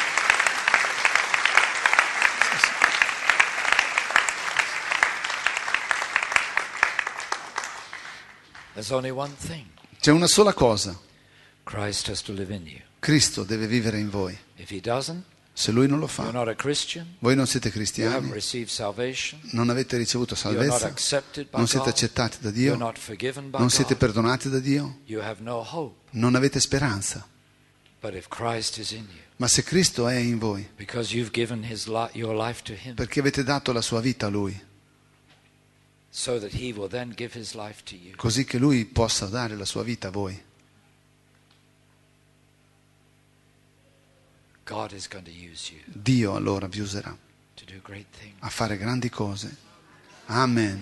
There's only one thing. C'è una sola cosa. Christ has to live in you. Cristo deve vivere in voi. If he doesn't, Se Lui non lo you're fa, not a Christian. voi non siete You haven't cristiani, received salvation. non avete ricevuto You're not salvezza, accepted by non siete God. accettati da You're Dio, not forgiven by non siete God. perdonati da Dio, You have no hope. non avete speranza. But if Christ is in you, Ma se Cristo è in voi, because you've given his li- your life to him, perché avete dato la sua vita a Lui, so that he will then give his life to you, così che Lui possa dare la sua vita a voi, God is going to use you Dio allora vi userà to do great things. a fare grandi cose. Amen.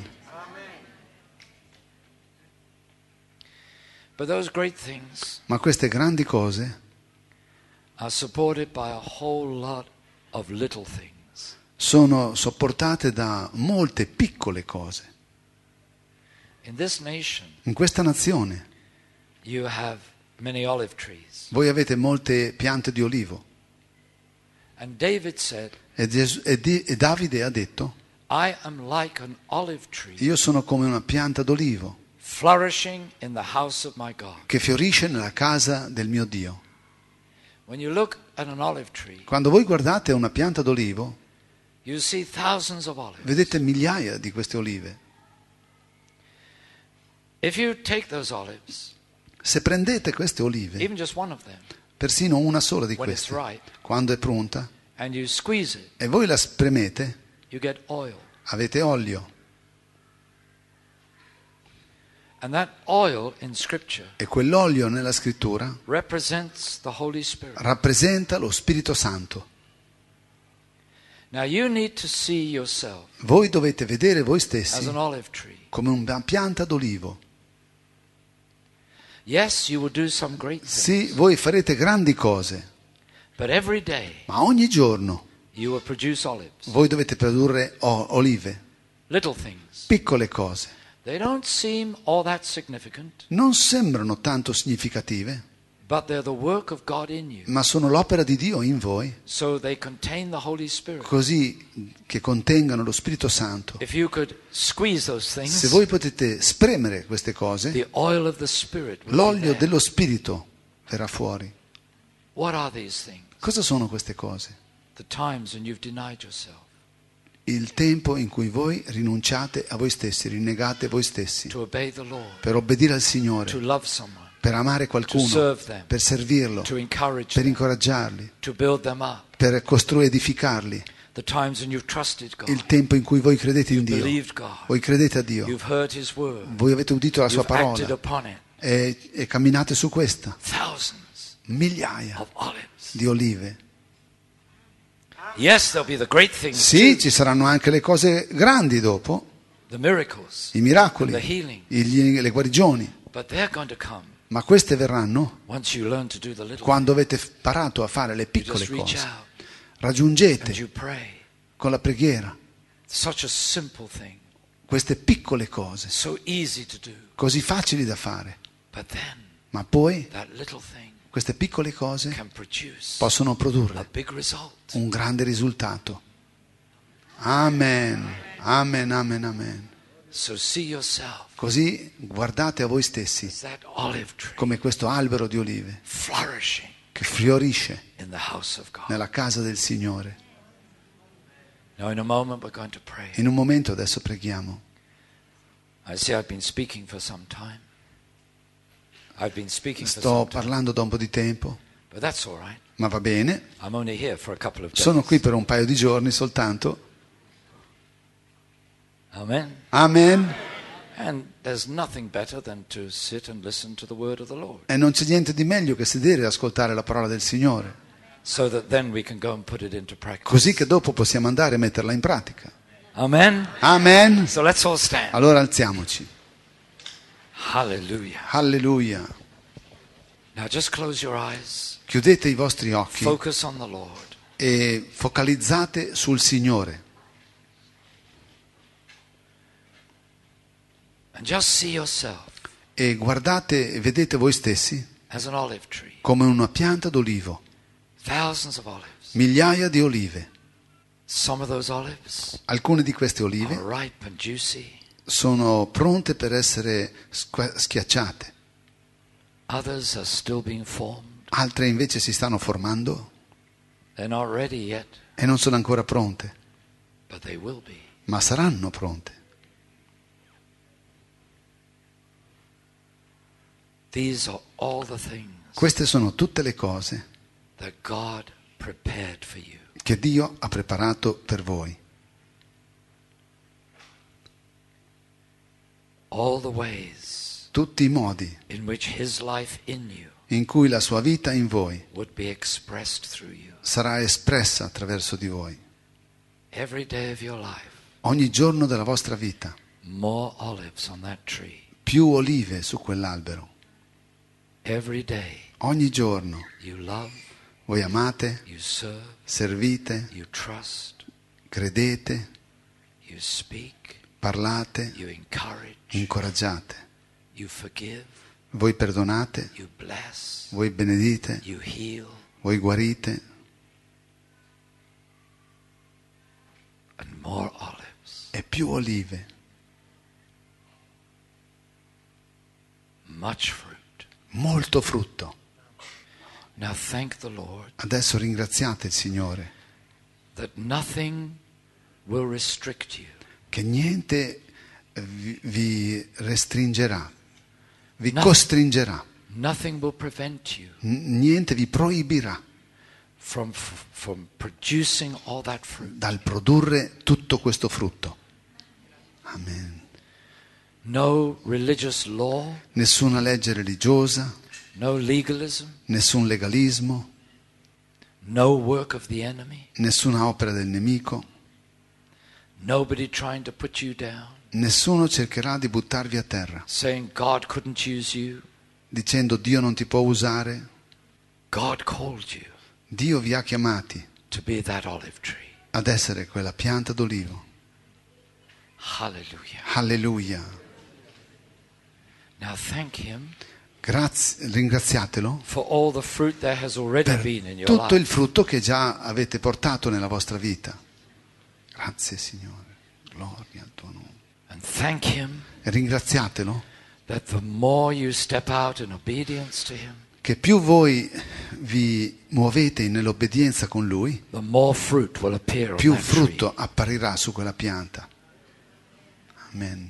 But those great things Ma queste grandi cose are supported by a whole lot of little things. sono sopportate da molte piccole cose. In this nation, In questa nazione you have many olive trees. voi avete molte piante di olivo. And David said, E, Gesù- e Di- e Davide ha detto: I am like an olive tree io sono come una pianta d'olivo flourishing in the house of my God. che fiorisce nella casa del mio Dio. When you look at an olive tree, Quando voi guardate una pianta d'olivo, you see thousands of olives. vedete migliaia di queste olive. If you take those olives, Se prendete queste olive, even just one of them, persino una sola di when it's queste, ripe, quando è pronta, and you squeeze it, e voi la spremete, you get oil. avete olio. And that oil in Scripture E quell'olio nella scrittura represents the Holy Spirit. rappresenta lo Spirito Santo. Now you need to see yourself Voi dovete vedere voi as stessi an olive tree. come una pianta d'olivo. Yes, you will do some great things, Sì, voi farete grandi cose, but every day ma ogni giorno you will produce olives, voi dovete produrre o- olive, little things. piccole cose. They don't seem all that significant, Non sembrano tanto significative, but they're the work of God in you. ma sono l'opera di Dio in voi, So they contain the Holy Spirit. così che contengano lo Spirito Santo. If you could squeeze those Se things, voi potete spremere queste cose, the oil of the Spirit will be l'olio there. dello Spirito verrà fuori. What are these things? Cosa sono queste cose? The times when you've denied yourself Il tempo in cui voi rinunciate a voi stessi, rinnegate voi stessi, to obey the Lord, per obbedire al to Signore, love someone, per amare to qualcuno, serve them, per servirlo, to encourage per them, incoraggiarli, to build them up. per costruire, edificarli. The times when you've trusted God, Il tempo in cui voi credete in you've Dio, believed God, voi credete a Dio, you've heard His word, voi avete udito la sua you've acted parola upon it. e, e camminate su questa. Thousands Migliaia of olives. di olive. Yes, there'll be the great things, Sì, too, ci saranno anche le cose grandi dopo, the miracles, i miracoli, and the healing, gli- le guarigioni, but they're going to come ma queste verranno once you learn to do the little. quando avete imparato a fare le You piccole just reach cose. out and Raggiungete you pray. con la preghiera Such a simple thing, queste piccole cose, so easy to do, così facili da fare, but then ma poi that little thing queste piccole cose can produce possono a produrre big result. un grande risultato. Amen, amen, amen, amen. So see yourself Così guardate a voi stessi as that olive tree come questo albero di olive flourishing che fiorisce in the house of God. nella casa del Signore. Now in a moment we're going to pray. In un momento adesso preghiamo. I see I've been speaking for some time. I've been speaking for Sto some time, parlando da un po' di tempo, but that's all right. ma va bene. I'm only here for a couple of days. Sono qui per un paio di giorni soltanto. Amen. Amen. And there's nothing better than to sit and listen to the word of the Lord, E non c'è niente di meglio che sedere e ascoltare la parola del Signore, so that then we can go and put it into practice. così che dopo possiamo andare e metterla in pratica. Amen. Amen. So let's all stand. Allora alziamoci. Hallelujah. Alleluia. Now just close your eyes. Chiudete i vostri occhi Focus on the Lord. e focalizzate sul Signore. And just see yourself E guardate e vedete voi stessi as an olive tree. come una pianta d'olivo. Thousands of olives. Migliaia di olive. Some of those olives Alcune di queste olive are ripe and juicy. sono pronte per essere squa- schiacciate. Others are still being formed. Altre invece si stanno formando They're not ready yet, e non sono ancora pronte, but they will be. ma saranno pronte. These are all the things Queste sono tutte le cose that God prepared for you. che Dio ha preparato per voi. All the ways Tutti i modi in which His life in you in cui la sua vita in voi would be expressed through you. sarà espressa attraverso di voi. Every day of your life, Ogni giorno della vostra vita, more olives on that tree. più olive su quell'albero. Every day, Ogni giorno you love, voi amate, you serve, servite, you trust, credete, you speak, parlate, you encourage, incoraggiate. you forgive, Voi perdonate, you bless, voi benedite, you heal, voi guarite and more olives. e più olive, Much fruit. molto frutto. Now thank the Lord Adesso ringraziate il Signore that nothing will restrict you. che niente vi, vi restringerà, vi No. costringerà, Nothing will prevent you N- niente vi proibirà from, from producing all that fruit. dal produrre tutto questo frutto. Amen. No religious law, Nessuna legge religiosa, no legalism, nessun legalismo, no work of the enemy, nessuna opera del nemico, nobody trying to put you down, nessuno cercherà di buttarvi a terra, saying God couldn't use you. dicendo Dio non ti può usare. God called you Dio vi ha chiamati to be that olive tree. ad essere quella pianta d'olivo. Hallelujah. Alleluia. Now thank Him Grazie, ringraziatelo for all the fruit there has already per been in your tutto il life. frutto che già avete portato nella vostra vita. Grazie Signore, gloria al tuo nome. And thank Him E ringraziatelo that the more you step out in obedience to Him, che più voi vi muovete nell'obbedienza con Lui, the more fruit will appear on più that tree. frutto apparirà su quella pianta. Amen.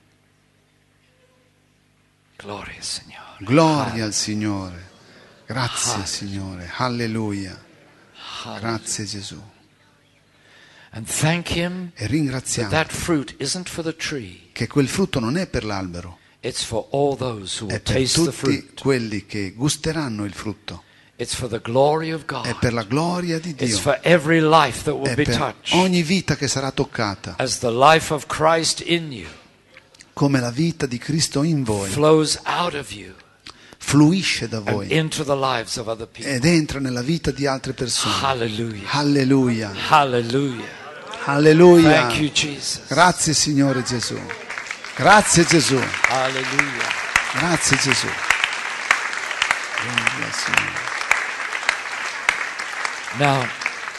Gloria Signore. Gloria al Signore. Grazie Alleluia. Signore. Alleluia. Hallelujah. Grazie Gesù. And thank Him E that ringraziamo that fruit isn't for the tree. che quel frutto non è per l'albero, It's for all those who è will per taste the tutti fruit. quelli che gusteranno il frutto. It's for the glory of È God. per la gloria di It's Dio. for every life that will È be per touched. ogni vita che sarà toccata, As the life of Christ in you come la vita di Cristo in voi flows out of you fluisce da and voi into the lives of other people. ed entra nella vita di altre persone. Hallelujah. Alleluia. Hallelujah. Alleluia. Thank you, Jesus. Grazie Signore Gesù. Grazie Gesù. Hallelujah. Grazie Gesù. Gloria al Signore. Now,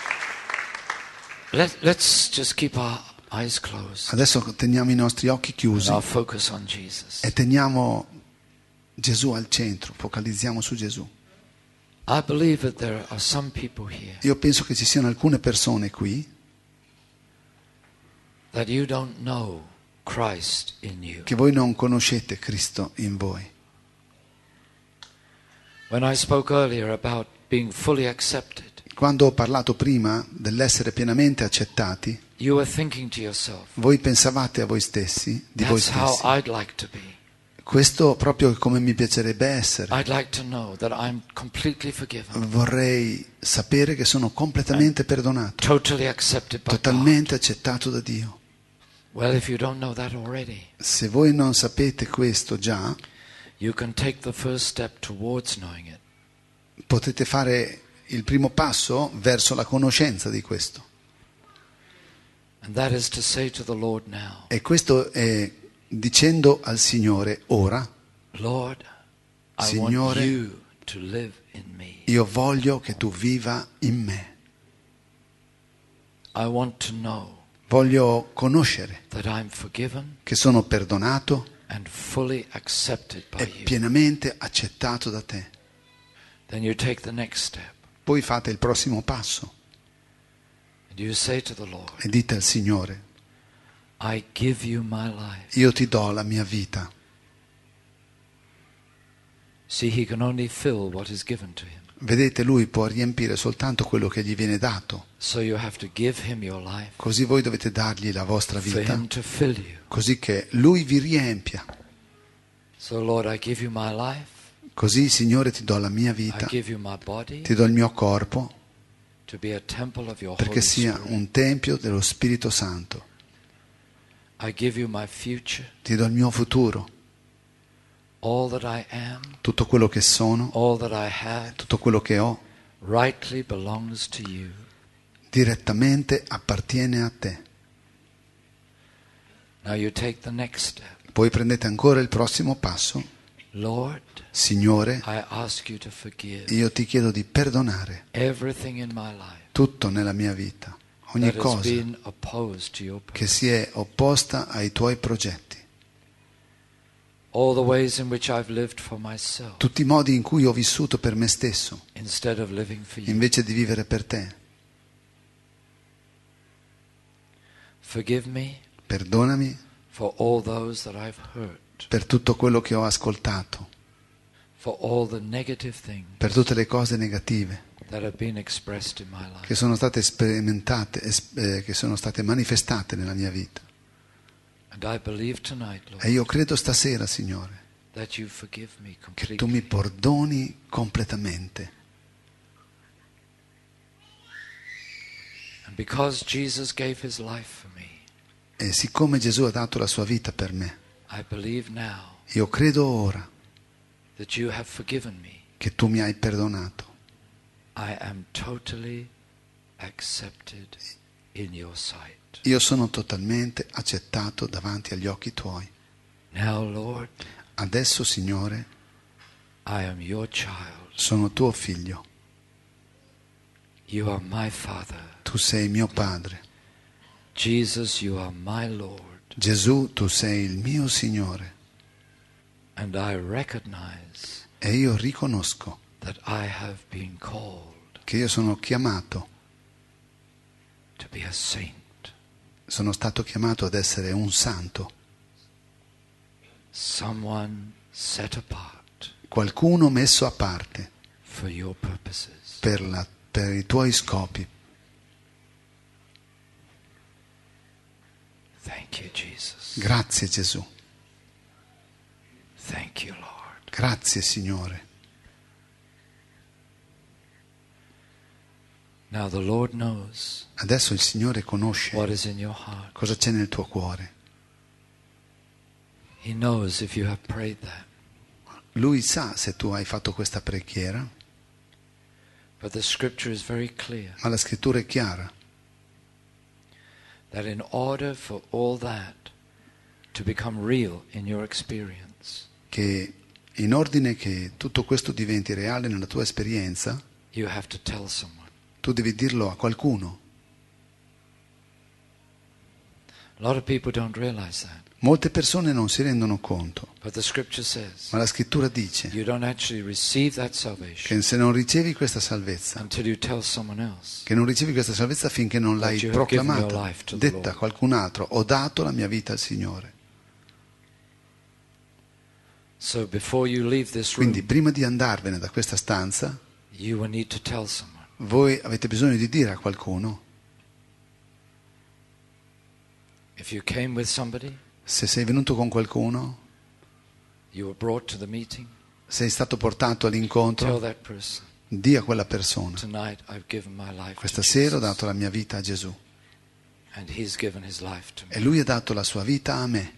let, let's just keep our eyes closed Adesso teniamo i nostri occhi and chiusi our focus on Jesus. e teniamo Gesù al centro, focalizziamo su Gesù. I believe that there are some people here Io penso che ci siano alcune persone qui that you don't know Christ in you. che voi non conoscete Cristo in voi. When I spoke earlier about being fully accepted, Quando ho parlato prima dell'essere pienamente accettati, you were thinking to yourself, voi pensavate a voi stessi, di voi that's how stessi. I'd like to be. Questo proprio come mi piacerebbe essere. I'd like to know that I'm completely forgiven, Vorrei sapere che sono completamente perdonato, totally accepted by God. totalmente accettato da Dio. Well, if you don't know that already, Se voi non sapete questo già, you can take the first step towards knowing it. potete fare il primo passo verso la conoscenza di questo. And that is to say to the Lord now, E questo è dicendo al Signore ora, Lord, I Signore, want you to live in me. io voglio che tu viva in me. I want to know Voglio conoscere that I'm forgiven che sono perdonato and fully accepted by e you. pienamente accettato da te. Then you take the next step Poi fate il prossimo passo and you say to the Lord, e dite al Signore, I give you my life. io ti do la mia vita. See, he can only fill what is given to him. Vedete, Lui può riempire soltanto quello che gli viene dato. So you have to give him your life Così voi dovete dargli la vostra for vita, him to fill you. così che Lui vi riempia. So Lord, I give you my life. Così, Signore, ti do la mia I vita, give you my body ti do il mio corpo, to be a temple of your perché Holy sia Spirit. un tempio dello Spirito Santo. I give you my future, Ti do il mio futuro, all that I am, tutto quello che sono, all that I have, tutto quello che ho, rightly belongs to you. direttamente appartiene a te. Now you take the next step. Poi prendete ancora il prossimo passo. Lord, Signore, I ask you to forgive io ti chiedo di perdonare everything in my life tutto nella mia vita, ogni that has cosa been opposed to your che purpose. si è opposta ai tuoi progetti, All the ways in which I've lived for myself tutti i modi in cui ho vissuto per me stesso, instead of living for you. invece di vivere per te. Forgive me Perdonami for all those that I've hurt, per tutto quello che ho ascoltato, for all the negative things per tutte le cose negative that have been expressed in my life. che sono state sperimentate, es- eh, che sono state manifestate nella mia vita. And I believe tonight, Lord, E io credo stasera, Signore, that you forgive me che tu mi completely. perdoni completamente. And because Jesus gave his life for me, E siccome Gesù ha dato la sua vita per me, I believe now io credo ora that you have forgiven me. che tu mi hai perdonato. I am totally accepted in your sight. Io sono totalmente accettato davanti agli occhi tuoi. Now, Lord, Adesso, Signore, I am your child. sono tuo figlio. You are my Father. Tu sei mio Padre. Jesus, you are my Lord. Gesù, tu sei il mio Signore. And I recognize E io riconosco that I have been called che io sono chiamato, to be a saint, sono stato chiamato ad essere un santo, someone set apart qualcuno messo a parte for your purposes. per, la, per i tuoi scopi. Thank you, Jesus. Grazie Gesù. Thank you, Lord. Grazie Signore. Now the Lord knows Adesso il Signore conosce what is in your heart. cosa c'è nel tuo cuore. He knows if you have prayed that. Lui sa se tu hai fatto questa preghiera, But the scripture is very clear ma la scrittura è chiara that in order for all that to become real in your experience, che in ordine che tutto questo diventi reale nella tua esperienza, you have to tell someone. tu devi dirlo a qualcuno. A lot of people don't realize that. Molte persone non si rendono conto, But the scripture says ma la scrittura dice you don't actually receive that salvation che se non ricevi questa salvezza, until you tell someone else. che non ricevi questa salvezza finché non l'hai That you have given your proclamata, life to the detta a Lord. qualcun altro, ho dato la mia vita al Signore. So before you leave this room, Quindi prima di andarvene da questa stanza, you will need to tell someone. voi avete bisogno di dire a qualcuno, If you came with somebody, se sei venuto con qualcuno, you were brought to the meeting, sei stato portato tell all'incontro, that person, di a quella persona, tonight I've given my life questa to sera ho Jesus, dato la mia vita a Gesù and he's given his life to me. e Lui ha dato la sua vita a me.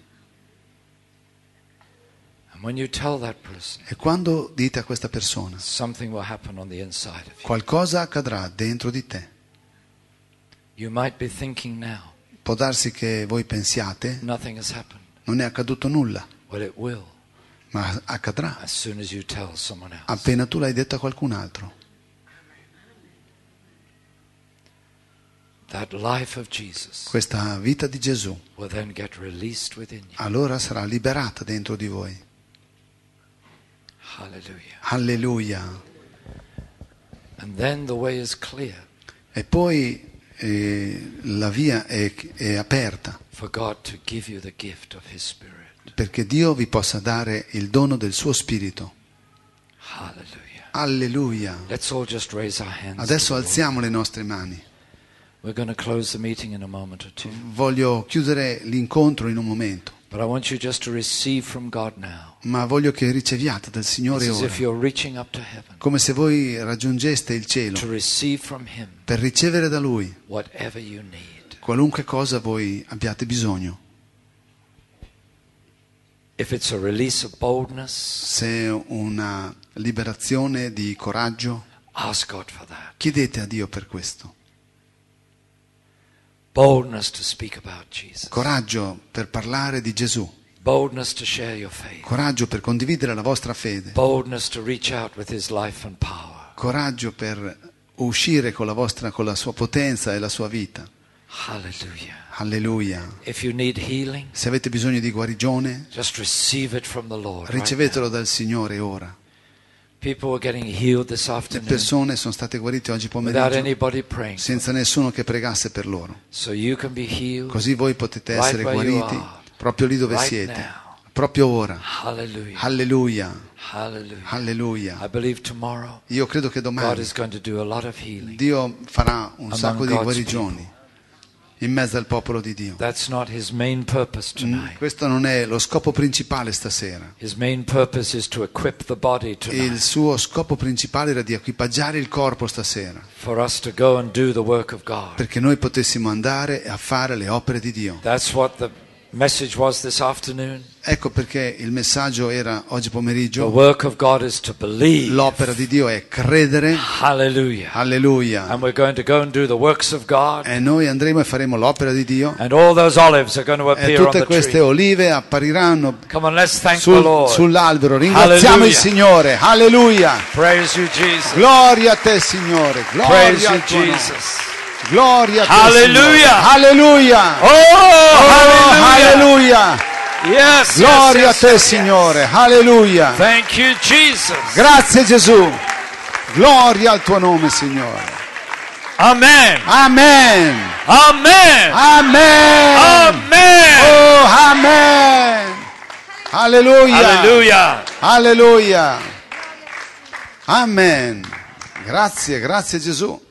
And when you tell that person, E quando dite a questa persona, something will happen on the inside of you. qualcosa accadrà dentro di te. You might be thinking now, Può darsi che voi pensiate, nothing has happened. non è accaduto nulla, Well, it will ma accadrà as soon as you tell someone else. appena tu l'hai detto a qualcun altro. That life of Jesus Questa vita di Gesù will then get released within you. allora sarà liberata dentro di voi. Hallelujah. Alleluia. And then the way is clear E poi eh, la via è, è aperta for God to give you the gift of his Spirit. perché Dio vi possa dare il dono del suo Spirito. Hallelujah. Alleluia. Let's all just raise our hands. Adesso to the Lord. alziamo le nostre mani. We're going to close the meeting in a moment or two. Voglio chiudere l'incontro in un momento, But I want you just to receive from God now. ma voglio che riceviate dal Signore It's as if ora, you're reaching up to heaven come se voi raggiungeste il to cielo, receive from him per ricevere da Lui whatever you need. qualunque cosa voi abbiate bisogno. If it's a release of boldness, Se è una liberazione di coraggio, ask God for that. chiedete a Dio per questo. Boldness to speak about Jesus. Coraggio per parlare di Gesù, Boldness to share your faith. coraggio per condividere la vostra fede, Boldness to reach out with his life and power. coraggio per uscire con la vostra, con la sua potenza e la sua vita. Hallelujah. Alleluia. If you need healing, Se avete bisogno di guarigione, just receive it from the Lord. right ricevetelo now. dal Signore ora. People are getting healed this Le afternoon persone sono state guarite oggi without pomeriggio anybody praying. senza nessuno che pregasse per loro. So you can be healed Così voi potete right essere where you guariti are, proprio lì dove right siete, now. proprio ora. Hallelujah. Alleluia. Hallelujah. Alleluia. I believe tomorrow Io credo che God domani is going to do a lot of healing. Dio farà un among sacco di God's guarigioni in mezzo al popolo di Dio. That's not his main purpose Mm, tonight. Questo non è lo scopo principale stasera. His main purpose is to equip the body Il tonight suo scopo principale era di equipaggiare il corpo stasera, for us to go and do the work of God. perché noi potessimo andare a fare le opere di Dio. That's what the message was this afternoon. Ecco perché il messaggio era oggi The pomeriggio. work of God is to believe. L'opera di Dio è credere. Hallelujah. Alleluia. And we're going to go and do the works of God. E noi andremo e faremo l'opera di Dio. And all those olives are going to E appear on tutte the queste tree. olive appariranno Come on, let's thank the sul- Lord. sull'albero. Ringraziamo Hallelujah. il Signore. Alleluia. Praise you, Jesus. Gloria a te, Signore. Gloria Praise you, al tuo nome. Jesus. Gloria a te, Hallelujah. Signore. Alleluia. Oh, Oh, hallelujah. alleluia. Yes, Gloria yes, a te, yes, Signore. Alleluia. Thank you, Jesus. Grazie, Gesù. Gloria al tuo nome, Signore. Amen. Amen. Amen. Amen. Amen. Oh, amen. Alleluia. Hallelujah. Alleluia. Amen. Grazie, grazie Gesù.